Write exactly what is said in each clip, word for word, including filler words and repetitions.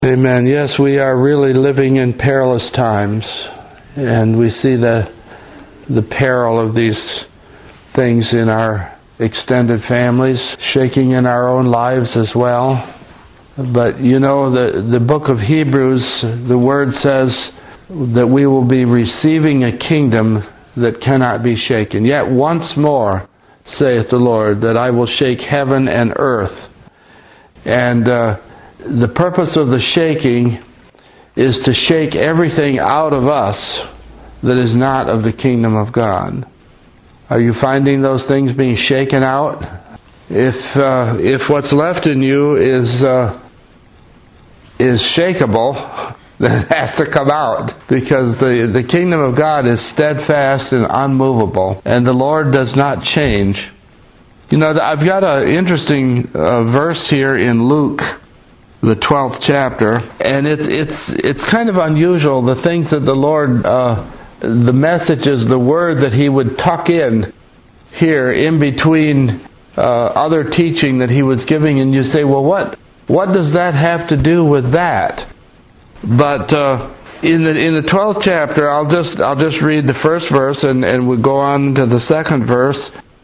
Amen. Yes, we are really living in perilous times, and we see the the peril of these things in our extended families, shaking in our own lives as well. But you know, the, the book of Hebrews, the word says that we will be receiving a kingdom that cannot be shaken. Yet once more, saith the Lord, that I will shake heaven and earth. And uh, the purpose of the shaking is to shake everything out of us that is not of the kingdom of God. Are you finding those things being shaken out? If uh, if what's left in you is uh, is shakeable, then it has to come out, because the the kingdom of God is steadfast and unmovable, and the Lord does not change. You know, I've got an interesting uh, verse here in Luke, the twelfth chapter, and it's it's it's kind of unusual, the things that the Lord, uh, the messages, the word that He would tuck in here in between uh, other teaching that He was giving, and you say, well, what what does that have to do with that? But uh, in the in the twelfth chapter, I'll just I'll just read the first verse, and and we'll go on to the second verse.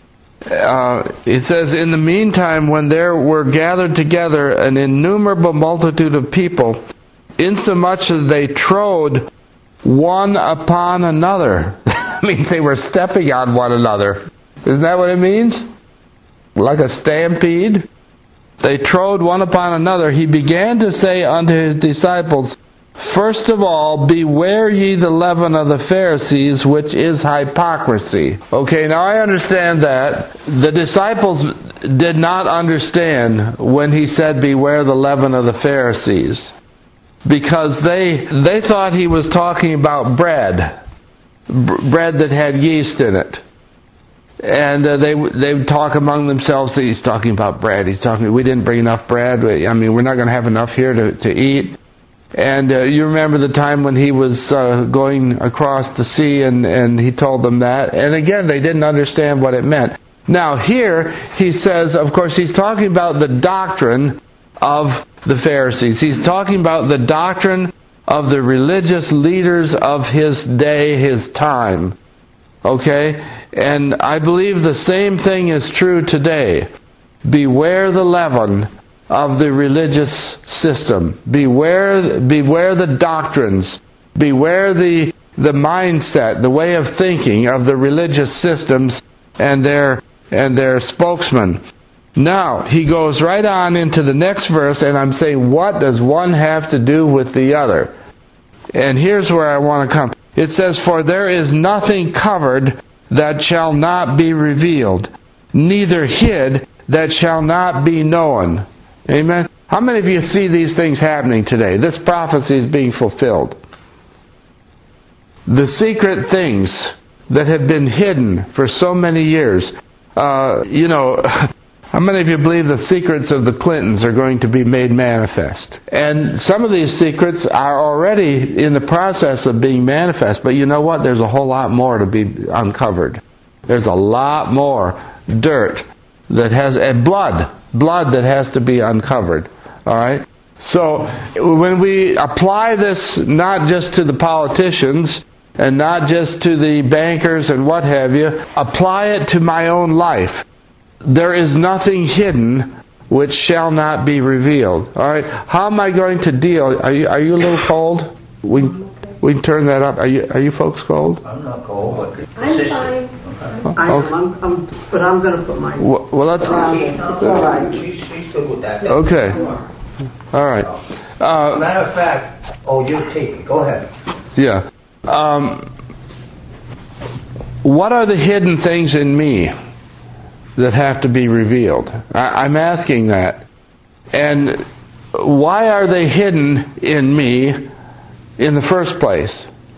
Uh, it says, in the meantime, when there were gathered together an innumerable multitude of people, insomuch as they trode one upon another. I mean, they were stepping on one another. Isn't that what it means? Like a stampede? They trode one upon another. He began to say unto His disciples, first of all, beware ye the leaven of the Pharisees, which is hypocrisy. Okay, now I understand that. The disciples did not understand when He said, beware the leaven of the Pharisees, because they they thought He was talking about bread, b- bread that had yeast in it. And uh, they they would talk among themselves, He's talking about bread. He's talking, we didn't bring enough bread. I mean, we're not going to have enough here to, to eat. And uh, you remember the time when He was uh, going across the sea, and, and He told them that. And again, they didn't understand what it meant. Now here, He says, of course, He's talking about the doctrine of the Pharisees. He's talking about the doctrine of the religious leaders of His day, His time. Okay? And I believe the same thing is true today. Beware the leaven of the religious system. Beware, beware the doctrines. Beware the the mindset, the way of thinking of the religious systems and their and their spokesmen. Now he goes right on into the next verse, and I'm saying, what does one have to do with the other? And here's where I want to come. It says, for there is nothing covered that shall not be revealed, neither hid that shall not be known. Amen. How many of you see these things happening today? This prophecy is being fulfilled. The secret things that have been hidden for so many years. Uh, you know, how many of you believe the secrets of the Clintons are going to be made manifest? And some of these secrets are already in the process of being manifest. But you know what? There's a whole lot more to be uncovered. There's a lot more dirt that has, and blood, blood that has to be uncovered. All right? So when we apply this not just to the politicians and not just to the bankers and what have you, apply it to my own life. There is nothing hidden which shall not be revealed. All right? How am I going to deal? Are you are you a little cold? We we can turn that up. Are you are you folks cold? I'm not cold. But I'm fine. Okay. I am, I'm, I'm, but I'm going to put my... Well, well let's... All right. She's, she's good with that. Okay. All right. Uh, Matter of fact, oh, you're taking. Go ahead. Yeah. Um, what are the hidden things in me that have to be revealed? I, I'm asking that. And why are they hidden in me in the first place?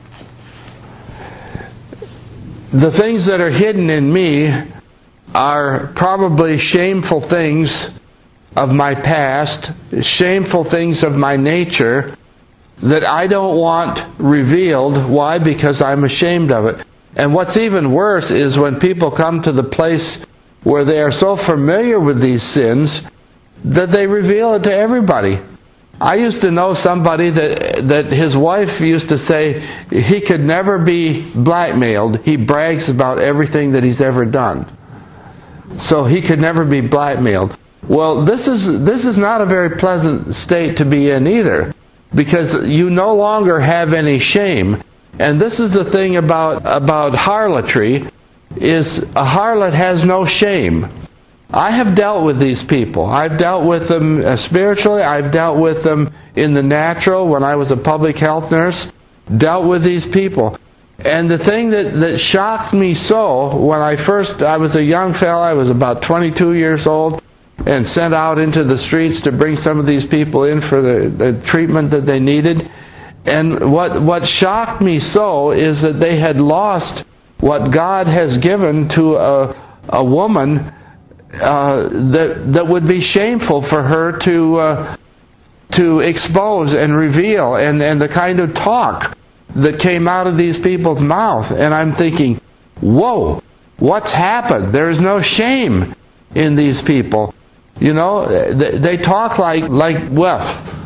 The things that are hidden in me are probably shameful things of my past, shameful things of my nature that I don't want revealed. Why? Because I'm ashamed of it. And what's even worse is when people come to the place where they are so familiar with these sins that they reveal it to everybody. I used to know somebody that that his wife used to say he could never be blackmailed. He brags about everything that he's ever done. So he could never be blackmailed. Well, this is this is not a very pleasant state to be in either, because you no longer have any shame. And this is the thing about about harlotry, is a harlot has no shame. I have dealt with these people. I've dealt with them spiritually. I've dealt with them in the natural when I was a public health nurse. Dealt with these people. And the thing that, that shocked me so, when I first, I was a young fellow, I was about twenty-two years old, and sent out into the streets to bring some of these people in for the, the treatment that they needed. And what what shocked me so is that they had lost what God has given to a, a woman uh, that that would be shameful for her to uh, to expose and reveal, and, and the kind of talk that came out of these people's mouth. And I'm thinking, whoa, what's happened? There's no shame in these people. You know, they, they talk like, like well,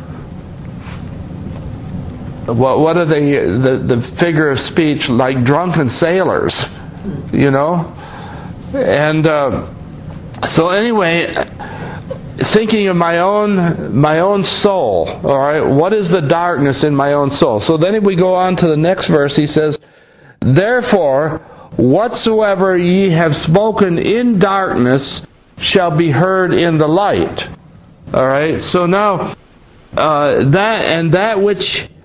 what, what are they, the, the figure of speech, like drunken sailors, you know? And uh, so anyway, thinking of my own my own soul, all right, what is the darkness in my own soul? So then we go on to the next verse. He says, therefore, whatsoever ye have spoken in darkness shall be heard in the light. All right, so now, uh, that and that which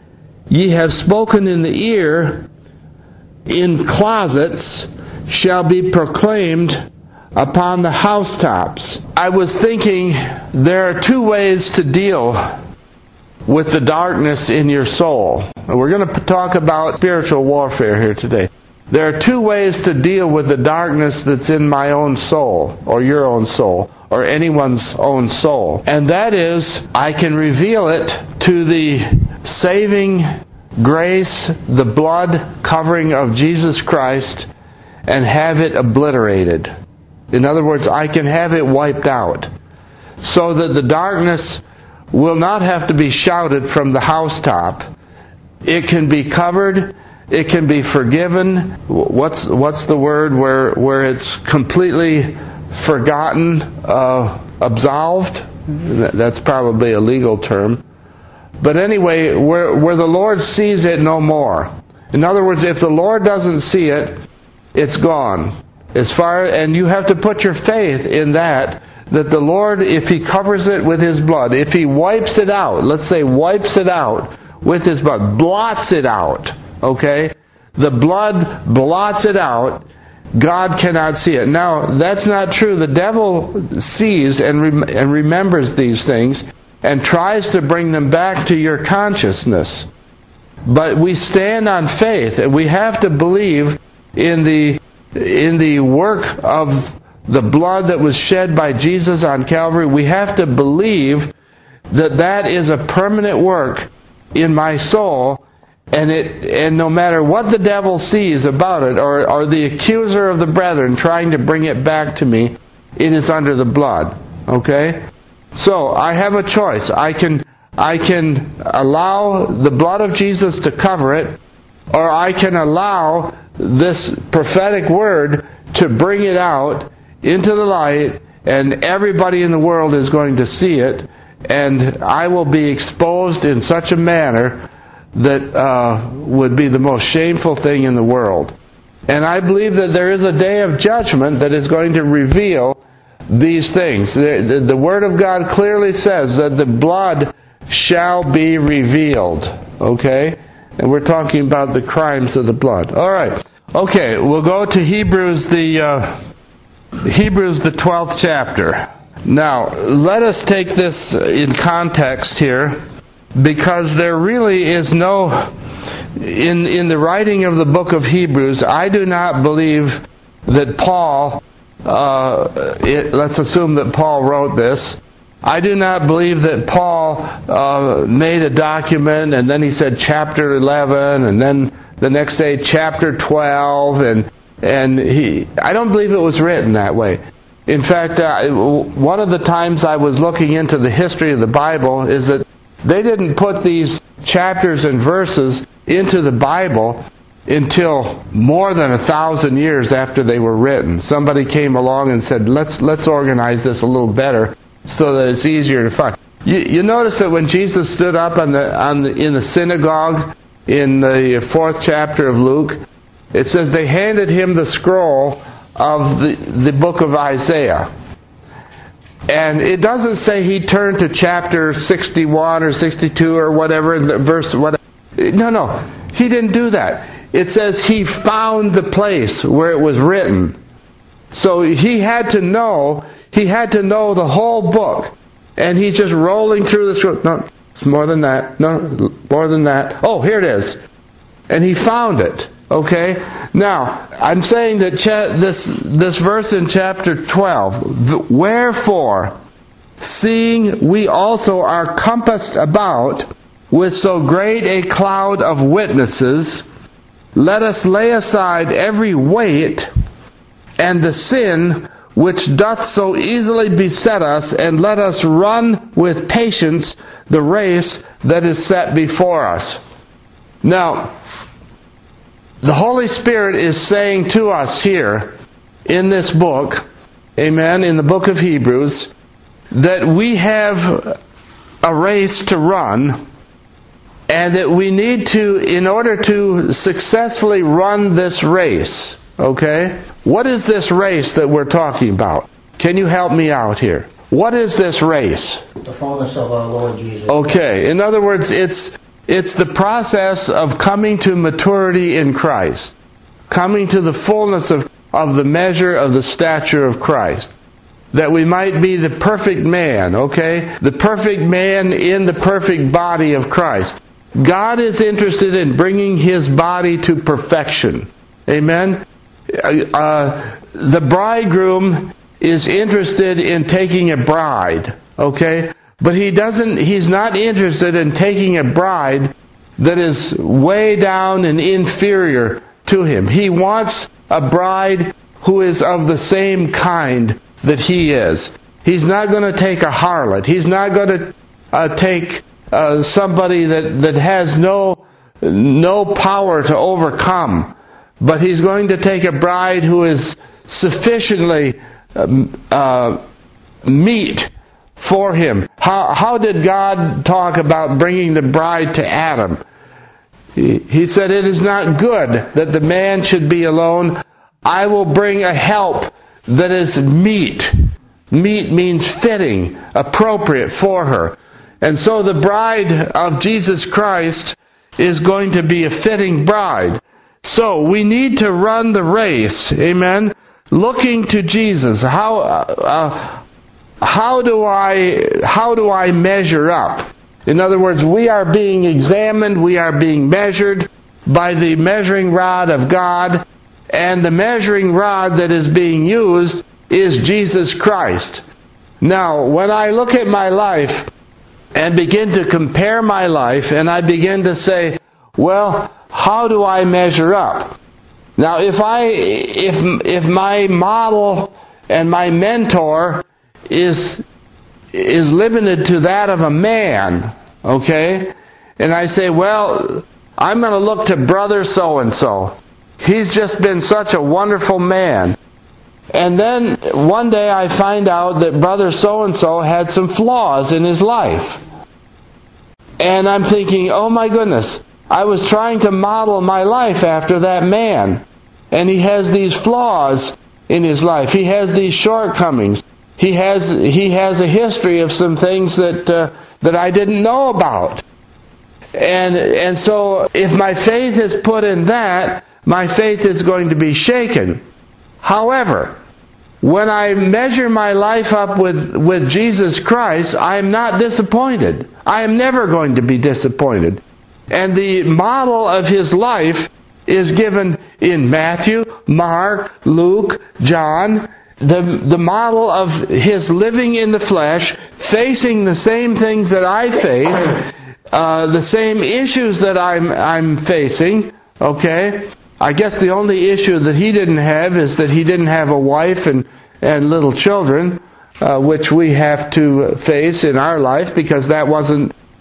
ye have spoken in the ear, in closets, shall be proclaimed upon the housetops. I was thinking there are two ways to deal with the darkness in your soul. And we're going to talk about spiritual warfare here today. There are two ways to deal with the darkness that's in my own soul, or your own soul, or anyone's own soul. And that is, I can reveal it to the saving grace, the blood covering of Jesus Christ, and have it obliterated. In other words, I can have it wiped out, so that the darkness will not have to be shouted from the housetop. It can be covered. It can be forgiven. What's what's the word where where it's completely forgotten, uh, absolved? That's probably a legal term. But anyway, where where the Lord sees it no more. In other words, if the Lord doesn't see it, it's gone. As far and you have to put your faith in that, that the Lord, if He covers it with His blood, if He wipes it out, let's say wipes it out with His blood, blots it out, okay? The blood blots it out, God cannot see it. Now, that's not true. The devil sees and, rem- and remembers these things and tries to bring them back to your consciousness. But we stand on faith, and we have to believe in the in the work of the blood that was shed by Jesus on Calvary. We have to believe that that is a permanent work in my soul, and it and no matter what the devil sees about it, or, or the accuser of the brethren trying to bring it back to me, it is under the blood. Okay? So I have a choice. I can I can allow the blood of Jesus to cover it, or I can allow this prophetic word to bring it out into the light, and everybody in the world is going to see it, and I will be exposed in such a manner that uh, would be the most shameful thing in the world. And I believe that there is a day of judgment that is going to reveal these things. The, the, the Word of God clearly says that the blood shall be revealed. Okay? And we're talking about the crimes of the blood. All right. Okay, we'll go to Hebrews, the uh, Hebrews, the twelfth chapter. Now, let us take this in context here, because there really is no, in in the writing of the book of Hebrews, I do not believe that Paul, uh, it, let's assume that Paul wrote this. I do not believe that Paul uh, made a document and then he said chapter eleven and then the next day chapter twelve, and and he I don't believe it was written that way. In fact, uh, one of the times I was looking into the history of the Bible is that They didn't put these chapters and verses into the Bible until more than a thousand years after they were written. Somebody came along and said, let's let's organize this a little better so that it's easier to find. You, you notice that when Jesus stood up on the, on the, in the synagogue in the fourth chapter of Luke, it says they handed him the scroll of the, the book of Isaiah. And it doesn't say he turned to chapter sixty-one or sixty-two or whatever, verse whatever. No, no. He didn't do that. It says he found the place where it was written. So he had to know, he had to know the whole book. And he's just rolling through the scroll. No, it's more than that. No, more than that. Oh, here it is. And he found it. Okay? Now, I'm saying that cha- this this verse in chapter twelve, wherefore, seeing we also are compassed about with so great a cloud of witnesses, let us lay aside every weight and the sin which doth so easily beset us, and let us run with patience the race that is set before us. Now, the Holy Spirit is saying to us here in this book, amen, in the book of Hebrews, that we have a race to run, and that we need to, in order to successfully run this race, okay? What is this race that we're talking about? Can you help me out here? What is this race? The fullness of our Lord Jesus. Okay, in other words, it's it's the process of coming to maturity in Christ. Coming to the fullness of, of the measure of the stature of Christ. That we might be the perfect man, okay? The perfect man in the perfect body of Christ. God is interested in bringing His body to perfection. Amen? Uh, the bridegroom is interested in taking a bride, okay? But he doesn't, he's not interested in taking a bride that is way down and inferior to him. He wants a bride who is of the same kind that he is. He's not going to take a harlot. He's not going to uh, take uh, somebody that, that has no no power to overcome. But He's going to take a bride who is sufficiently um, uh, meet for Him. How, how did God talk about bringing the bride to Adam? He, he said, it is not good that the man should be alone. I will bring a help that is meet. Meet means fitting, appropriate for her. And so the bride of Jesus Christ is going to be a fitting bride. So we need to run the race, amen, looking to Jesus. How uh, how do I how do I measure up? In other words, we are being examined, we are being measured by the measuring rod of God, and the measuring rod that is being used is Jesus Christ. Now, when I look at my life and begin to compare my life, and I begin to say, well, how do I measure up? Now, if I, if if my model and my mentor is is limited to that of a man, okay, and I say, well, I'm going to look to brother so and so. He's just been such a wonderful man. And then one day I find out that brother so and so had some flaws in his life. And I'm thinking, oh my goodness, I was trying to model my life after that man. And he has these flaws in his life. He has these shortcomings. He has he has a history of some things that uh, that I didn't know about. And and so if my faith is put in that, my faith is going to be shaken. However, when I measure my life up with, with Jesus Christ, I am not disappointed. I am never going to be disappointed. And the model of His life is given in Matthew, Mark, Luke, John. The, the model of His living in the flesh, facing the same things that I face, uh, the same issues that I'm, I'm facing, okay? I guess the only issue that He didn't have is that He didn't have a wife and, and little children, uh, which we have to face in our life because that wasn't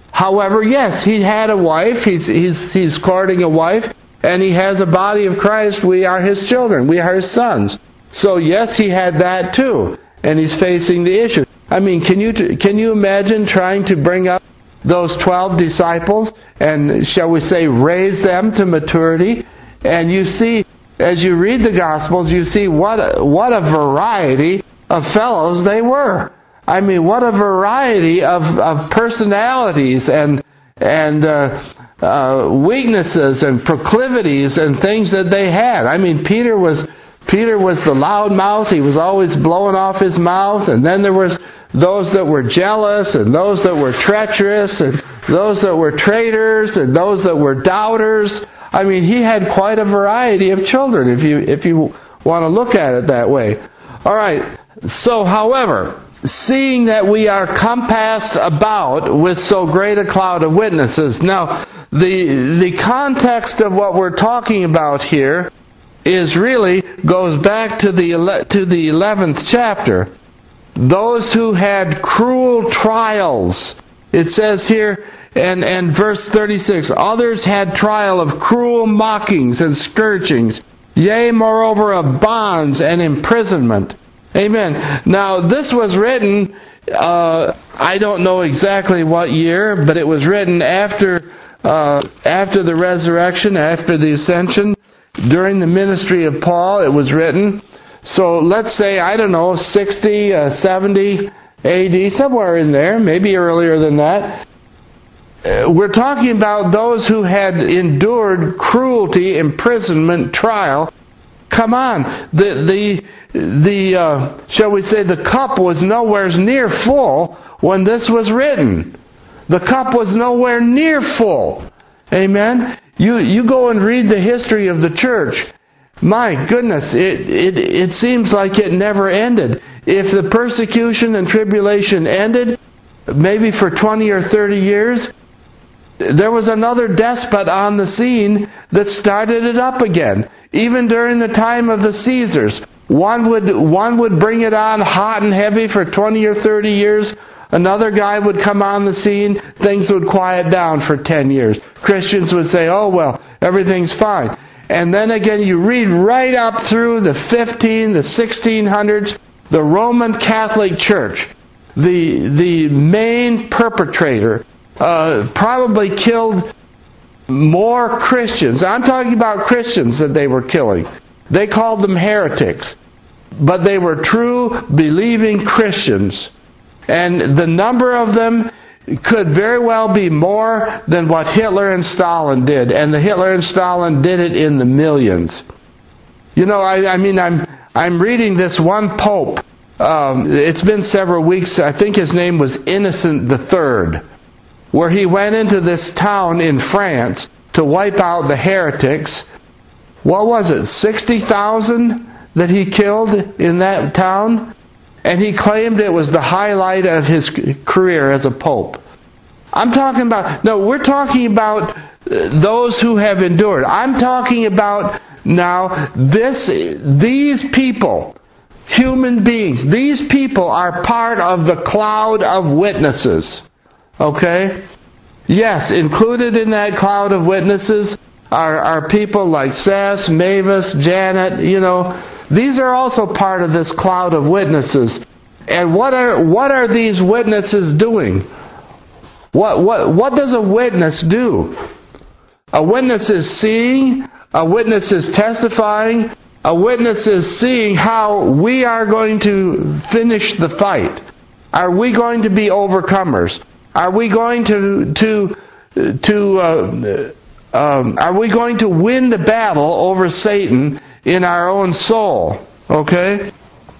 However, yes, he had a wife. He's, he's, he's courting a wife. And he has a body of Christ. We are his children. We are his sons. So yes, he had that too. And he's facing the issue. I mean, can you can you imagine trying to bring up those twelve disciples and, shall we say, raise them to maturity? And you see, as you read the Gospels, you see what a, what a variety of fellows they were. I mean, what a variety of, of personalities and and uh, uh, weaknesses and proclivities and things that they had. I mean, Peter was Peter was the loud mouth. He was always blowing off his mouth. And then there was those that were jealous, and those that were treacherous, and those that were traitors, and those that were doubters. I mean, he had quite a variety of children, if you if you want to look at it that way. All right. So, however, seeing that we are compassed about with so great a cloud of witnesses. Now, the the context of what we're talking about here is really goes back to the to the eleventh chapter. Those who had cruel trials. It says here, and and verse thirty-six, others had trial of cruel mockings and scourgings, yea, moreover, of bonds and imprisonment. Amen. Now, this was written, uh, I don't know exactly what year, but it was written after uh, after the resurrection, after the ascension, during the ministry of Paul. It was written. So let's say, I don't know, sixty, uh, seventy A D, somewhere in there, maybe earlier than that. Uh, we're talking about those who had endured cruelty, imprisonment, trial. Come on, the the the uh, shall we say the cup was nowhere near full when this was written. The cup was nowhere near full. Amen. You you go and read the history of the church. My goodness, it it it seems like it never ended. If the persecution and tribulation ended, maybe for twenty or thirty years, there was another despot on the scene that started it up again. Even during the time of the Caesars, one would one would bring it on hot and heavy for twenty or thirty years. Another guy would come on the scene. Things would quiet down for ten years. Christians would say, "Oh well, everything's fine." And then again, you read right up through the fifteen, the sixteen hundreds, the Roman Catholic Church, the the main perpetrator, uh, probably killed more Christians. I'm talking about Christians that they were killing. They called them heretics, but they were true believing Christians. And the number of them could very well be more than what Hitler and Stalin did. And the Hitler and Stalin did it in the millions. You know, I, I mean, I'm I'm reading this one pope. Um, it's been several weeks. I think his name was Innocent the Third, where he went into this town in France to wipe out the heretics. What was it, sixty thousand that he killed in that town? And he claimed it was the highlight of his career as a pope. I'm talking about, no, we're talking about those who have endured. I'm talking about now this, these people, human beings, these people are part of the cloud of witnesses. Okay? Yes, included in that cloud of witnesses are, are people like Seth, Mavis, Janet, you know. These are also part of this cloud of witnesses. And what are what are these witnesses doing? What what what does a witness do? A witness is seeing, a witness is testifying, a witness is seeing how we are going to finish the fight. Are we going to be overcomers? Are we going to to to uh, um, are we going to win the battle over Satan in our own soul? Okay?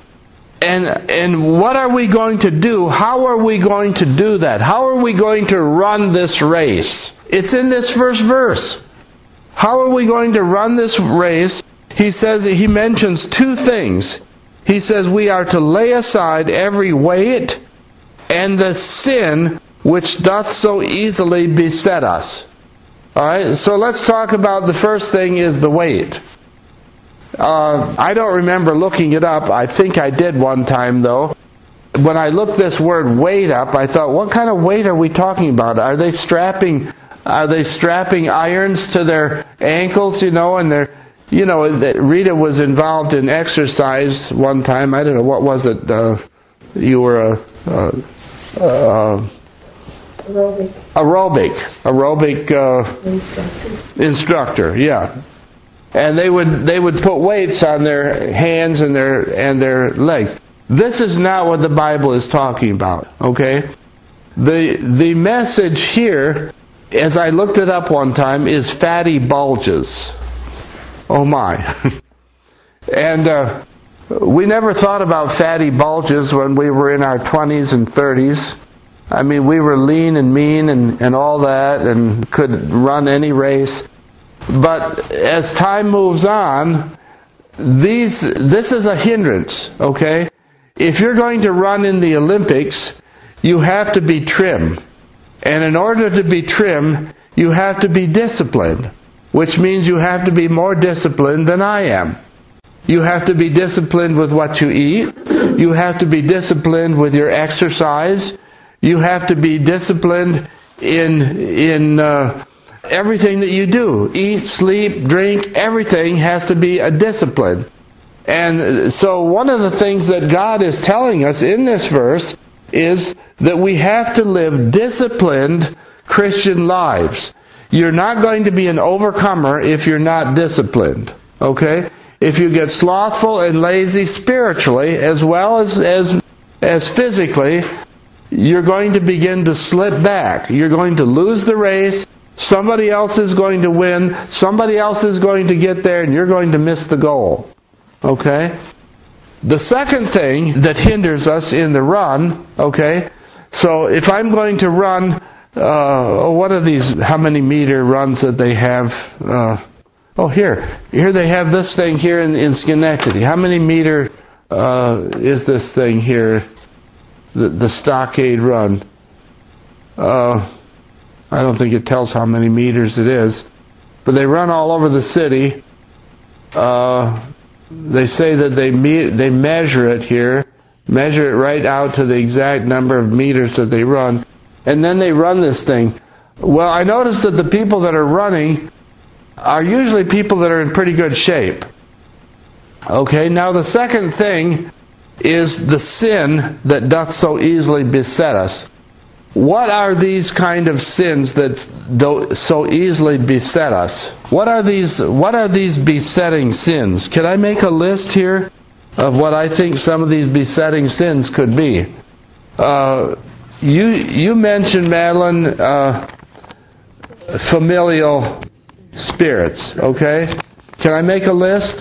And and what are we going to do? How are we going to do that? How are we going to run this race? It's in this first verse. How are we going to run this race? He says, he mentions two things. He says we are to lay aside every weight and the sin which doth so easily beset us. Alright, so let's talk about the first thing is the weight. Uh, I don't remember looking it up. I think I did one time though. when I looked this word weight up, I thought, what kind of weight are we talking about? Are they strapping, are they strapping irons to their ankles, you know, and they're, you know, Rita was involved in exercise one time. I don't know, what was it? Uh, you were a, a, a Aerobic. aerobic, aerobic uh, Instructor. instructor, yeah. And they would they would put weights on their hands and their and their legs. This is not what the Bible is talking about, okay? The the message here, as I looked it up one time, is fatty bulges. Oh my. And uh, we never thought about fatty bulges when we were in our twenties and thirties. I mean, we were lean and mean and, and all that and could run any race. But as time moves on, these this is a hindrance, okay? If you're going to run in the Olympics, you have to be trim. And in order to be trim, you have to be disciplined, which means you have to be more disciplined than I am. You have to be disciplined with what you eat. You have to be disciplined with your exercise. You have to be disciplined in in uh, everything that you do. Eat, sleep, drink, everything has to be a discipline. And so one of the things that God is telling us in this verse is that we have to live disciplined Christian lives. You're not going to be an overcomer if you're not disciplined. Okay? If you get slothful and lazy spiritually as well as as, as physically, you're going to begin to slip back. You're going to lose the race. Somebody else is going to win. Somebody else is going to get there, and you're going to miss the goal. Okay? The second thing that hinders us in the run, okay, so if I'm going to run, uh, what are these, how many meter runs that they have? Uh, oh, here. Here they have this thing here in, in Schenectady. How many meter uh, is this thing here? The, the Stockade Run. Uh, I don't think it tells how many meters it is. But they run all over the city. Uh, they say that they me- they measure it here, measure it right out to the exact number of meters that they run, and then they run this thing. Well, I noticed that the people that are running are usually people that are in pretty good shape. Okay, now the second thing is the sin that doth so easily beset us. What are these kind of sins that do so easily beset us? What are these what are these besetting sins? Can I make a list here of what I think some of these besetting sins could be? Uh, you you mentioned, Madeline, uh, familial spirits, okay? Can I make a list?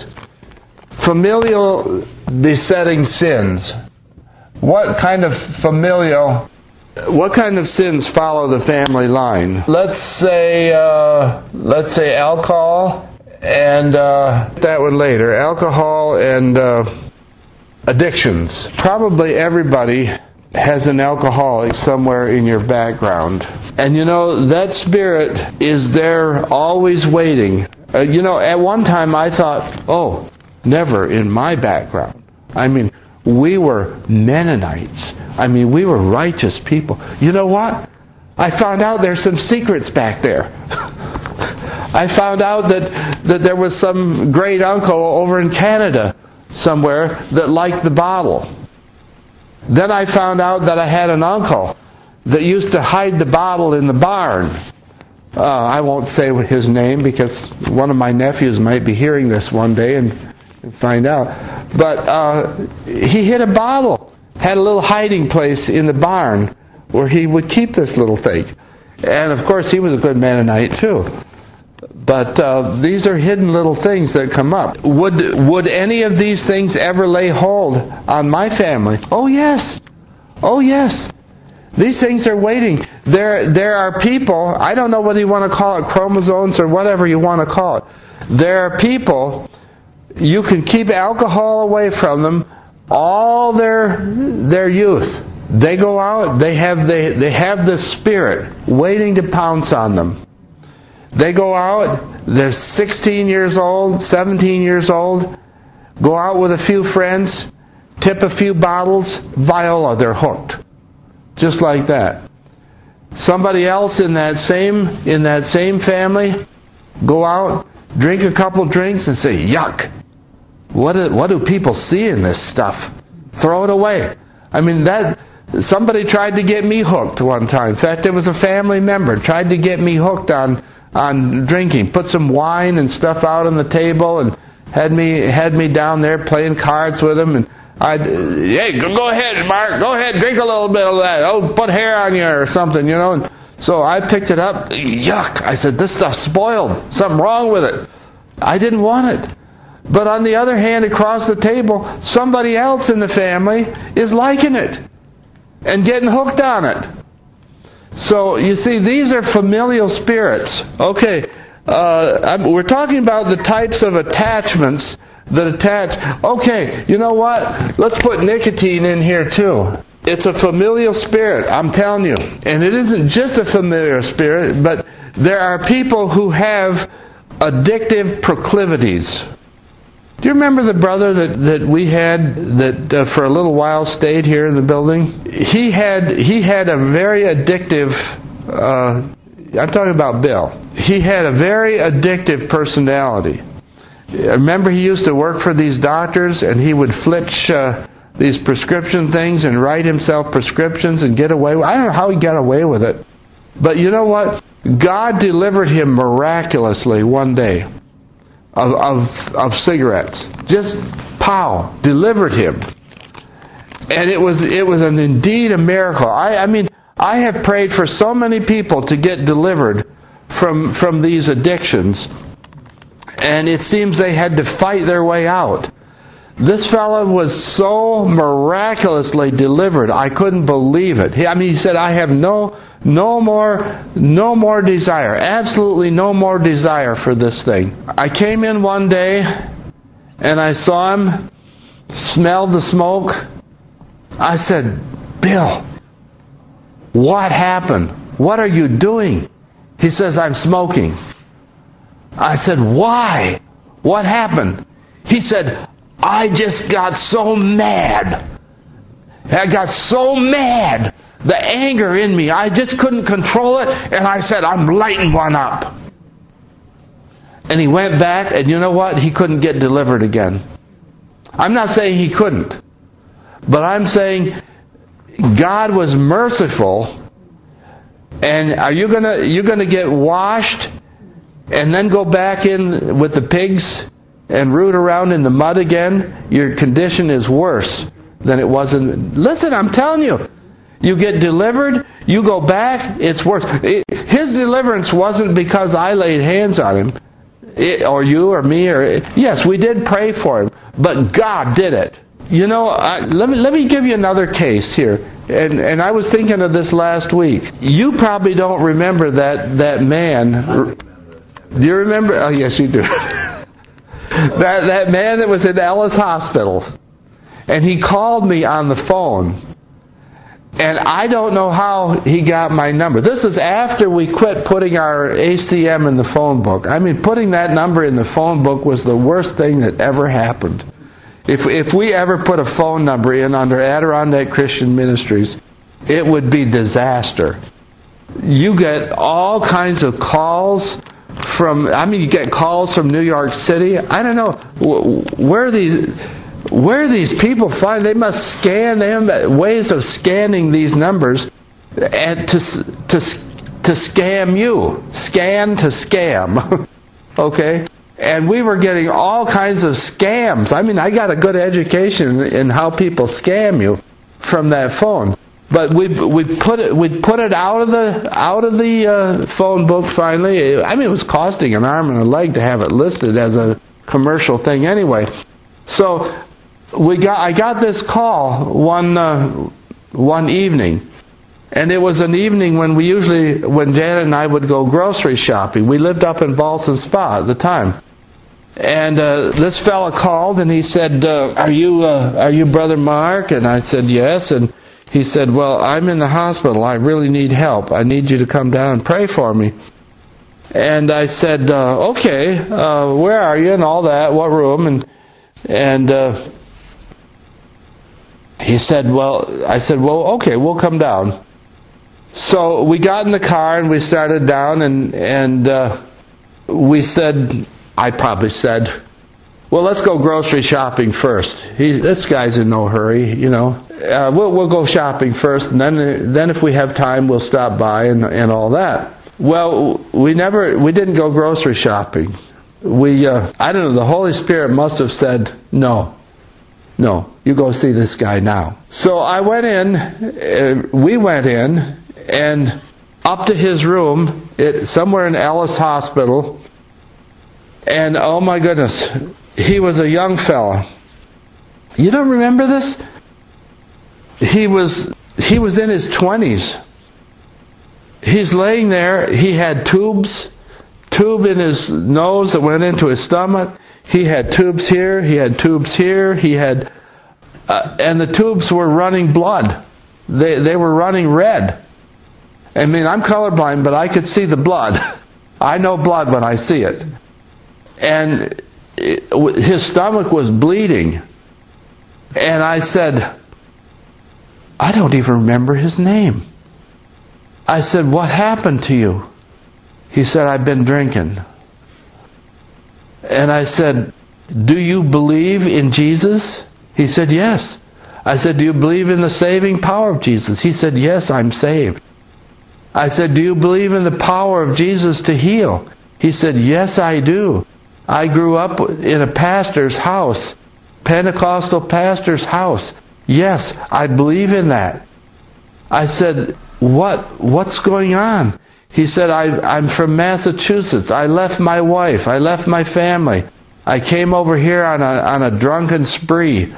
Familial besetting sins. What kind of familial, what kind of sins follow the family line? Let's say, uh, let's say alcohol and uh, that one later. Alcohol and uh, addictions. Probably everybody has an alcoholic somewhere in your background, and you know that spirit is there, always waiting. Uh, you know, at one time I thought, oh. Never in my background. I mean, we were Mennonites. I mean, we were righteous people. You know what? I found out there's some secrets back there. I found out that, that there was some great uncle over in Canada somewhere that liked the bottle. Then I found out that I had an uncle that used to hide the bottle in the barn. Uh, I won't say his name because one of my nephews might be hearing this one day and find out. But uh, he hid a bottle, had a little hiding place in the barn where he would keep this little thing. And of course he was a good Mennonite too. But uh, these are hidden little things that come up. Would would any of these things ever lay hold on my family? Oh yes. Oh yes. These things are waiting. There there are people, I don't know whether you want to call it chromosomes or whatever you want to call it. There are people, you can keep alcohol away from them all their their youth. They go out, they have they, they have this spirit waiting to pounce on them. They go out, they're sixteen years old, seventeen years old, go out with a few friends, tip a few bottles, Viola, they're hooked. Just like that. Somebody else in that same in that same family, go out, drink a couple drinks and say, yuck. What do, what do people see in this stuff? Throw it away. I mean, that somebody tried to get me hooked one time. In fact, there was a family member tried to get me hooked on on drinking. Put some wine and stuff out on the table and had me had me down there playing cards with him. And I, hey, go ahead, Mark. Go ahead, drink a little bit of that. Oh, put hair on you or something, you know. And so I picked it up. Yuck! I said, this stuff's spoiled. Something wrong with it. I didn't want it. But on the other hand, across the table, somebody else in the family is liking it and getting hooked on it. So, you see, these are familial spirits. Okay, uh, we're talking about the types of attachments that attach. Okay, you know what? Let's put nicotine in here too. It's a familial spirit, I'm telling you. And it isn't just a familiar spirit, but there are people who have addictive proclivities. Do you remember the brother that, that we had that uh, for a little while stayed here in the building? He had he had a very addictive, uh, I'm talking about Bill. He had a very addictive personality. I remember he used to work for these doctors and he would flitch uh, these prescription things and write himself prescriptions and get away with it. I don't know how he got away with it. But you know what? God delivered him miraculously one day. Of, of of cigarettes. Just pow, delivered him. And it was it was an indeed a miracle. I, I mean, I have prayed for so many people to get delivered from from these addictions, and it seems they had to fight their way out. This fellow was so miraculously delivered, I couldn't believe it. He, I mean, he said, I have no No more, no more desire. Absolutely no more desire for this thing. I came in one day and I saw him, smelled the smoke. I said, Bill, what happened? What are you doing? He says, I'm smoking. I said, why? What happened? He said, I just got so mad. I got so mad. The anger in me, I just couldn't control it, and I said, I'm lighting one up. And he went back, and you know what? He couldn't get delivered again. I'm not saying he couldn't, but I'm saying God was merciful, and are you gonna you gonna get washed and then go back in with the pigs and root around in the mud again? Your condition is worse than it was in... Listen, I'm telling you. You get delivered, you go back, it's worse. It, his deliverance wasn't because I laid hands on him, it, or you, or me, or... Yes, we did pray for him, but God did it. You know, I, let me let me give you another case here. And and I was thinking of this last week. You probably don't remember that, that man. Do you remember? Oh, yes, you do. that, that man that was in Ellis Hospital. And he called me on the phone. And I don't know how he got my number. This is after we quit putting our A C M in the phone book. I mean, putting that number in the phone book was the worst thing that ever happened. If if we ever put a phone number in under Adirondack Christian Ministries, it would be disaster. You get all kinds of calls from, I mean, you get calls from New York City. I don't know, where these... Where these people find, they must scan, they have ways of scanning these numbers and to to to scam you. Scan to scam. Okay? And we were getting all kinds of scams. I mean, I got a good education in how people scam you from that phone. But we we put it we put it out of the out of the uh, phone book finally. I mean, it was costing an arm and a leg to have it listed as a commercial thing anyway. So we got I got this call one uh, one evening, and it was an evening when we usually when Janet and I would go grocery shopping. We lived up in Ballston Spa at the time, and uh, this fella called and he said, uh, "Are you uh, are you Brother Mark?" And I said, "Yes." And he said, "Well, I'm in the hospital. I really need help. I need you to come down and pray for me." And I said, uh, "Okay, uh, where are you?" and all that. What room? And and uh, he said, well, I said, well, okay, we'll come down. So we got in the car and we started down, and, and uh, we said, I probably said, well, let's go grocery shopping first. He, this guy's in no hurry, you know. Uh, we'll, we'll go shopping first, and then, then if we have time, we'll stop by and, and all that. Well, we never, we didn't go grocery shopping. We, uh, I don't know, the Holy Spirit must have said, no, no, you go see this guy now. So I went in, uh, we went in, and up to his room, it, somewhere in Ellis Hospital, and oh my goodness, he was a young fella. You don't remember this? He was, he was in his twenties. He's laying there, he had tubes, tube in his nose that went into his stomach. He had tubes here, he had tubes here, he had, uh, and the tubes were running blood. They they were running red. I mean, I'm colorblind, but I could see the blood. I know blood when I see it. And it, his stomach was bleeding. And I said, I don't even remember his name. I said, what happened to you? He said, I've been drinking. And I said, do you believe in Jesus? He said, yes. I said, do you believe in the saving power of Jesus? He said, yes, I'm saved. I said, do you believe in the power of Jesus to heal? He said, yes, I do. I grew up in a pastor's house, Pentecostal pastor's house. Yes, I believe in that. I said, what? What's going on? He said, I, I'm from Massachusetts. I left my wife. I left my family. I came over here on a, on a drunken spree.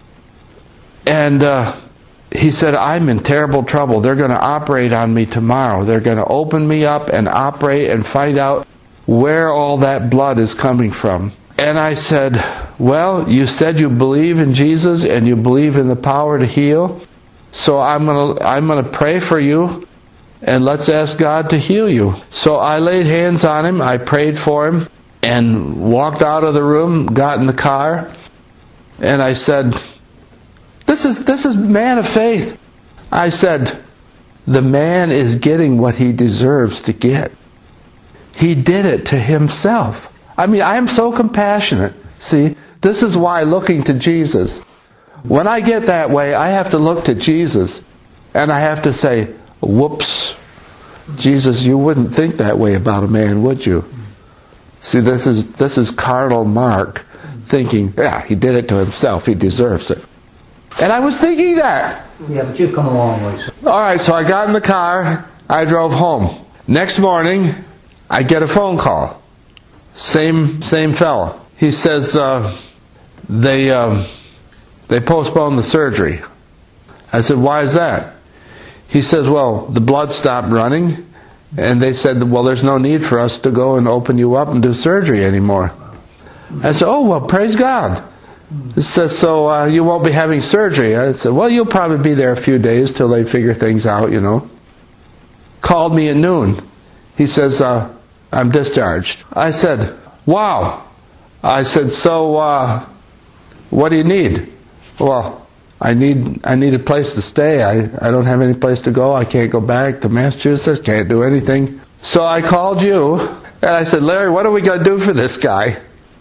And uh, he said, I'm in terrible trouble. They're going to operate on me tomorrow. They're going to open me up and operate and find out where all that blood is coming from. And I said, well, you said you believe in Jesus and you believe in the power to heal. So I'm going to I'm going to pray for you, and let's ask God to heal you. So I laid hands on him, I prayed for him, and walked out of the room, got in the car, and I said, This is this is man of faith. I said, the man is getting what he deserves to get. He did it to himself. I mean, I am so compassionate. See, this is why looking to Jesus. When I get that way, I have to look to Jesus, and I have to say, whoops, Jesus, you wouldn't think that way about a man, would you? See, this is this is carnal Mark thinking, yeah, he did it to himself, he deserves it. And I was thinking that. Yeah, but you've come a long way. All right, so I got in the car, I drove home. Next morning, I get a phone call. Same same fellow. He says uh, they um, they postponed the surgery. I said, why is that? He says, well, the blood stopped running, and they said, well, there's no need for us to go and open you up and do surgery anymore. I said, oh, well, praise God. He says, so uh, you won't be having surgery. I said, well, you'll probably be there a few days till they figure things out, you know. Called me at noon. He says, uh, I'm discharged. I said, wow. I said, so uh, what do you need? Well, I need I need a place to stay. I, I don't have any place to go. I can't go back to Massachusetts. Can't do anything. So I called you, and I said, Larry, what are we going to do for this guy?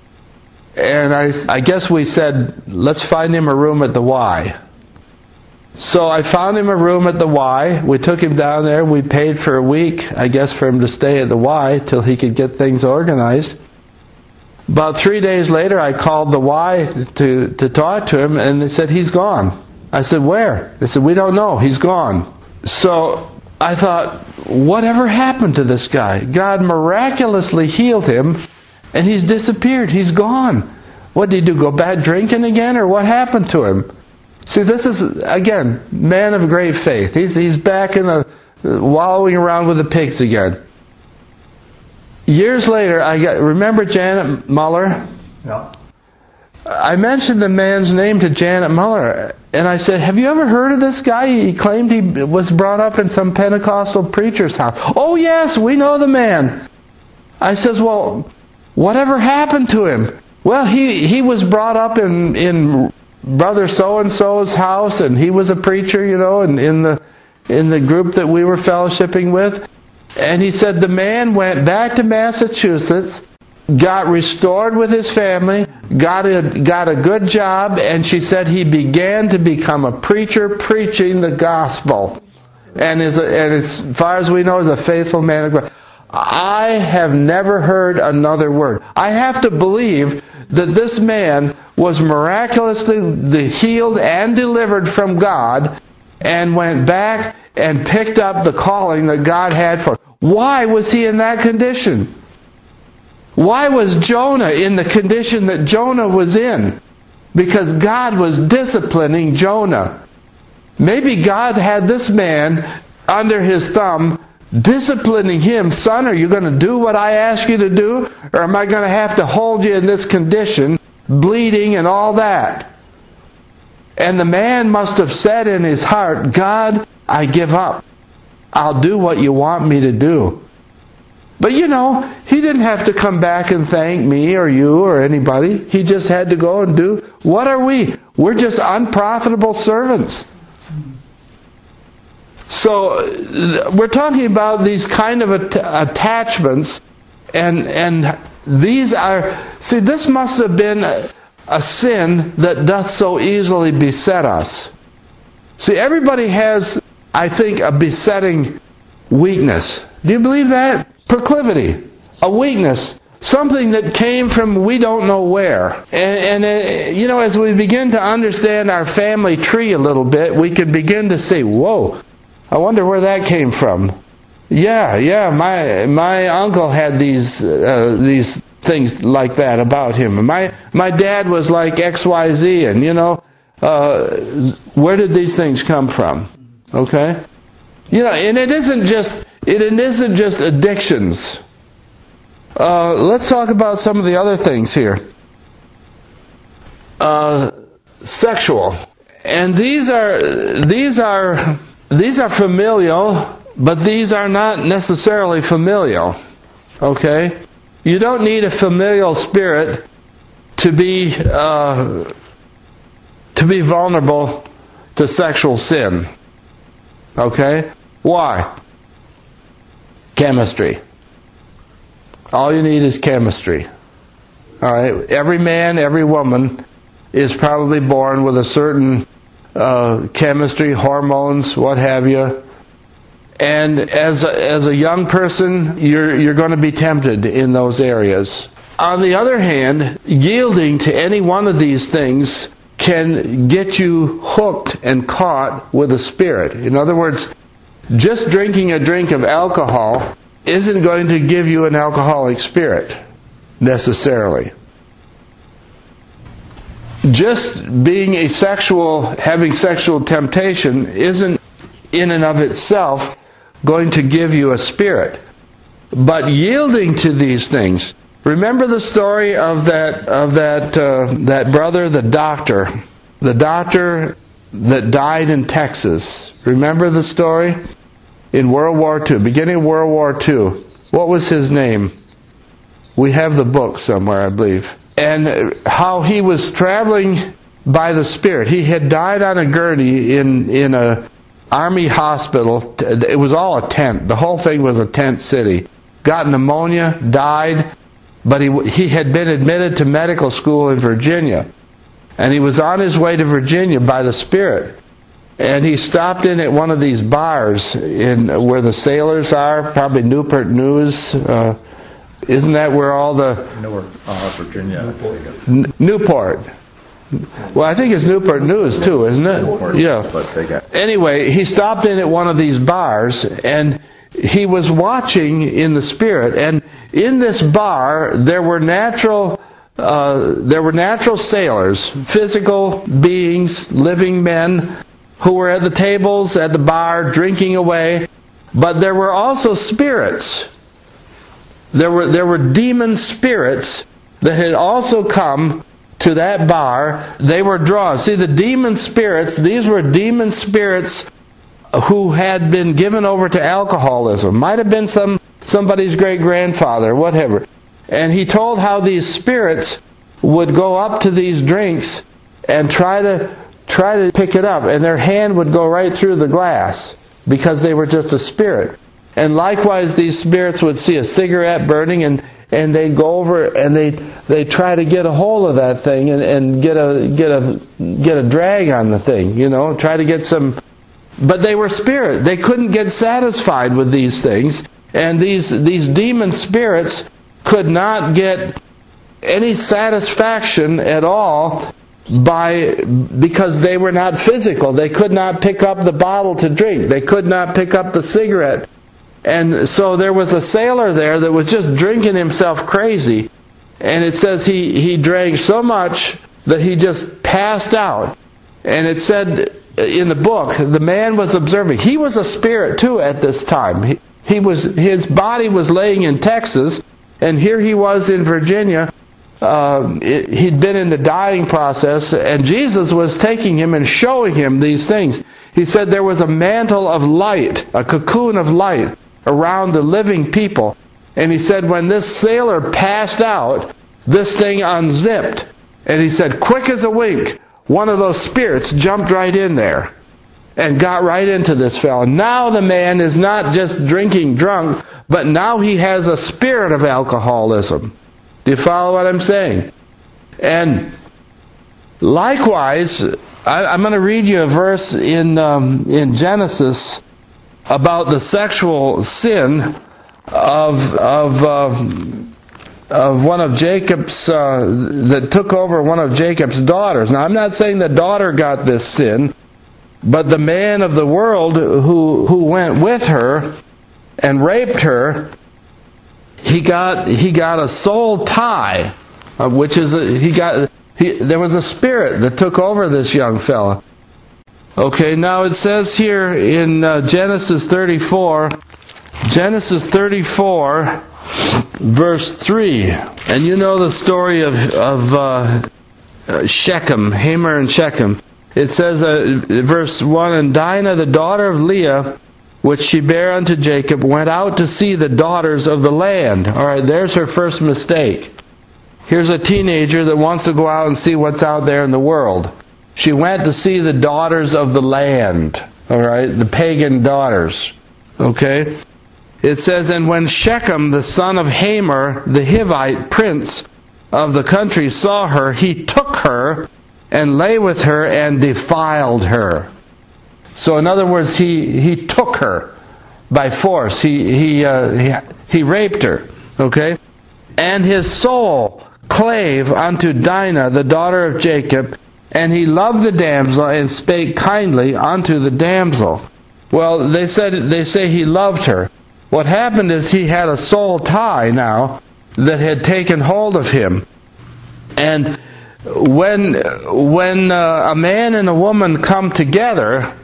And I I guess we said, let's find him a room at the Y. So I found him a room at the Y. We took him down there. We paid for a week, I guess, for him to stay at the Y till he could get things organized. About three days later, I called the Y to, to talk to him, and they said, he's gone. I said, where? They said, we don't know. He's gone. So I thought, whatever happened to this guy? God miraculously healed him, and he's disappeared. He's gone. What did he do, go back drinking again, or what happened to him? See, this is, again, man of great faith. He's, he's back in the, wallowing around with the pigs again. Years later, I got, remember Janet Muller? Yeah. I mentioned the man's name to Janet Muller, and I said, have you ever heard of this guy? He claimed he was brought up in some Pentecostal preacher's house. Oh yes, we know the man. I says, well, whatever happened to him? Well, he, he was brought up in, in brother so-and-so's house, and he was a preacher, you know, and in the in the group that we were fellowshipping with. And he said the man went back to Massachusetts, got restored with his family, got a, got a good job, and she said he began to become a preacher preaching the gospel. And, is a, and as far as we know, is a faithful man of God. I have never heard another word. I have to believe that this man was miraculously healed and delivered from God and went back and picked up the calling that God had for him. Why was he in that condition? Why was Jonah in the condition that Jonah was in? Because God was disciplining Jonah. Maybe God had this man under his thumb, disciplining him. Son, are you going to do what I ask you to do? Or am I going to have to hold you in this condition, bleeding and all that? And the man must have said in his heart, God, I give up. I'll do what you want me to do. But you know, he didn't have to come back and thank me or you or anybody. He just had to go and do. What are we? We're just unprofitable servants. So we're talking about these kind of att- attachments, and and these are, see, this must have been a, a sin that doth so easily beset us. See, everybody has, I think, a besetting weakness. Do you believe that? Proclivity, a weakness, something that came from we don't know where. And, and uh, you know, as we begin to understand our family tree a little bit, we can begin to say, whoa, I wonder where that came from. Yeah, yeah, my my uncle had these uh, these things like that about him. My my dad was like X Y Z, and you know, uh, where did these things come from? Okay, you know, and it isn't just it isn't just addictions. Uh, let's talk about some of the other things here. Uh, sexual, and these are these are. These are familial, but these are not necessarily familial. Okay? You don't need a familial spirit to be uh, to be vulnerable to sexual sin. Okay? Why? Chemistry. All you need is chemistry. All right? Every man, every woman is probably born with a certain Uh, chemistry, hormones, what have you. And as a, as a young person, you're you're going to be tempted in those areas. On the other hand, yielding to any one of these things can get you hooked and caught with a spirit. In other words, just drinking a drink of alcohol isn't going to give you an alcoholic spirit, necessarily. Just being a sexual, having sexual temptation isn't in and of itself going to give you a spirit. But yielding to these things. Remember the story of that of that uh, that brother, the doctor, the doctor that died in Texas. Remember the story in World War Two, beginning of World War Two. What was his name? We have the book somewhere, I believe. And how he was traveling by the Spirit. He had died on a gurney in in a army hospital. It was all a tent. The whole thing was a tent city. Got pneumonia, died, but he he had been admitted to medical school in Virginia. And he was on his way to Virginia by the Spirit. And he stopped in at one of these bars in where the sailors are, probably Newport News. Uh, Isn't that where all the... Newark, uh, Virginia. N- Newport. Well, I think it's Newport News too, isn't it? Newport, yeah. But they got... Anyway, he stopped in at one of these bars, and he was watching in the Spirit. And in this bar, there were natural, uh, there were natural sailors, physical beings, living men, who were at the tables at the bar drinking away. But there were also spirits. There were there were demon spirits that had also come to that bar. They were drawn. See, the demon spirits, these were demon spirits who had been given over to alcoholism. Might have been some somebody's great-grandfather, whatever. And he told how these spirits would go up to these drinks and try to try to pick it up, and their hand would go right through the glass because they were just a spirit. And likewise, these spirits would see a cigarette burning, and, and they'd go over and they they try to get a hold of that thing and, and get a get a get a drag on the thing, you know, try to get some. But they were spirit. They couldn't get satisfied with these things, and these these demon spirits could not get any satisfaction at all by because they were not physical. They could not pick up the bottle to drink. They could not pick up the cigarette. And so there was a sailor there that was just drinking himself crazy. And it says he, he drank so much that he just passed out. And it said in the book, the man was observing. He was a spirit too at this time. He, he was his body was laying in Texas, and here he was in Virginia. Uh, it, he'd been in the dying process, and Jesus was taking him and showing him these things. He said there was a mantle of light, a cocoon of light around the living people. And he said when this sailor passed out, this thing unzipped. And he said, quick as a wink, one of those spirits jumped right in there and got right into this fellow. Now the man is not just drinking drunk, but now he has a spirit of alcoholism. Do you follow what I'm saying? And likewise, I, I'm going to read you a verse in um, in Genesis about the sexual sin of of um, of one of Jacob's uh, that took over one of Jacob's daughters. Now, I'm not saying the daughter got this sin, but the man of the world who who went with her and raped her. He got he got a soul tie, uh, which is a, he got he, there was a spirit that took over this young fella. Okay, now it says here in uh, Genesis thirty-four, Genesis thirty-four, verse three, and you know the story of of uh, Shechem, Hamor and Shechem. It says uh, verse one, and Dinah, the daughter of Leah, which she bare unto Jacob, went out to see the daughters of the land. All right, there's her first mistake. Here's a teenager that wants to go out and see what's out there in the world. She went to see the daughters of the land. All right, the pagan daughters. Okay? It says, and when Shechem, the son of Hamor, the Hivite prince of the country, saw her, he took her and lay with her and defiled her. So in other words, he, he took her by force. He he, uh, he he raped her. Okay? And his soul clave unto Dinah, the daughter of Jacob, and he loved the damsel and spake kindly unto the damsel. Well, they said they say he loved her. What happened is he had a soul tie now that had taken hold of him. And when when uh, a man and a woman come together,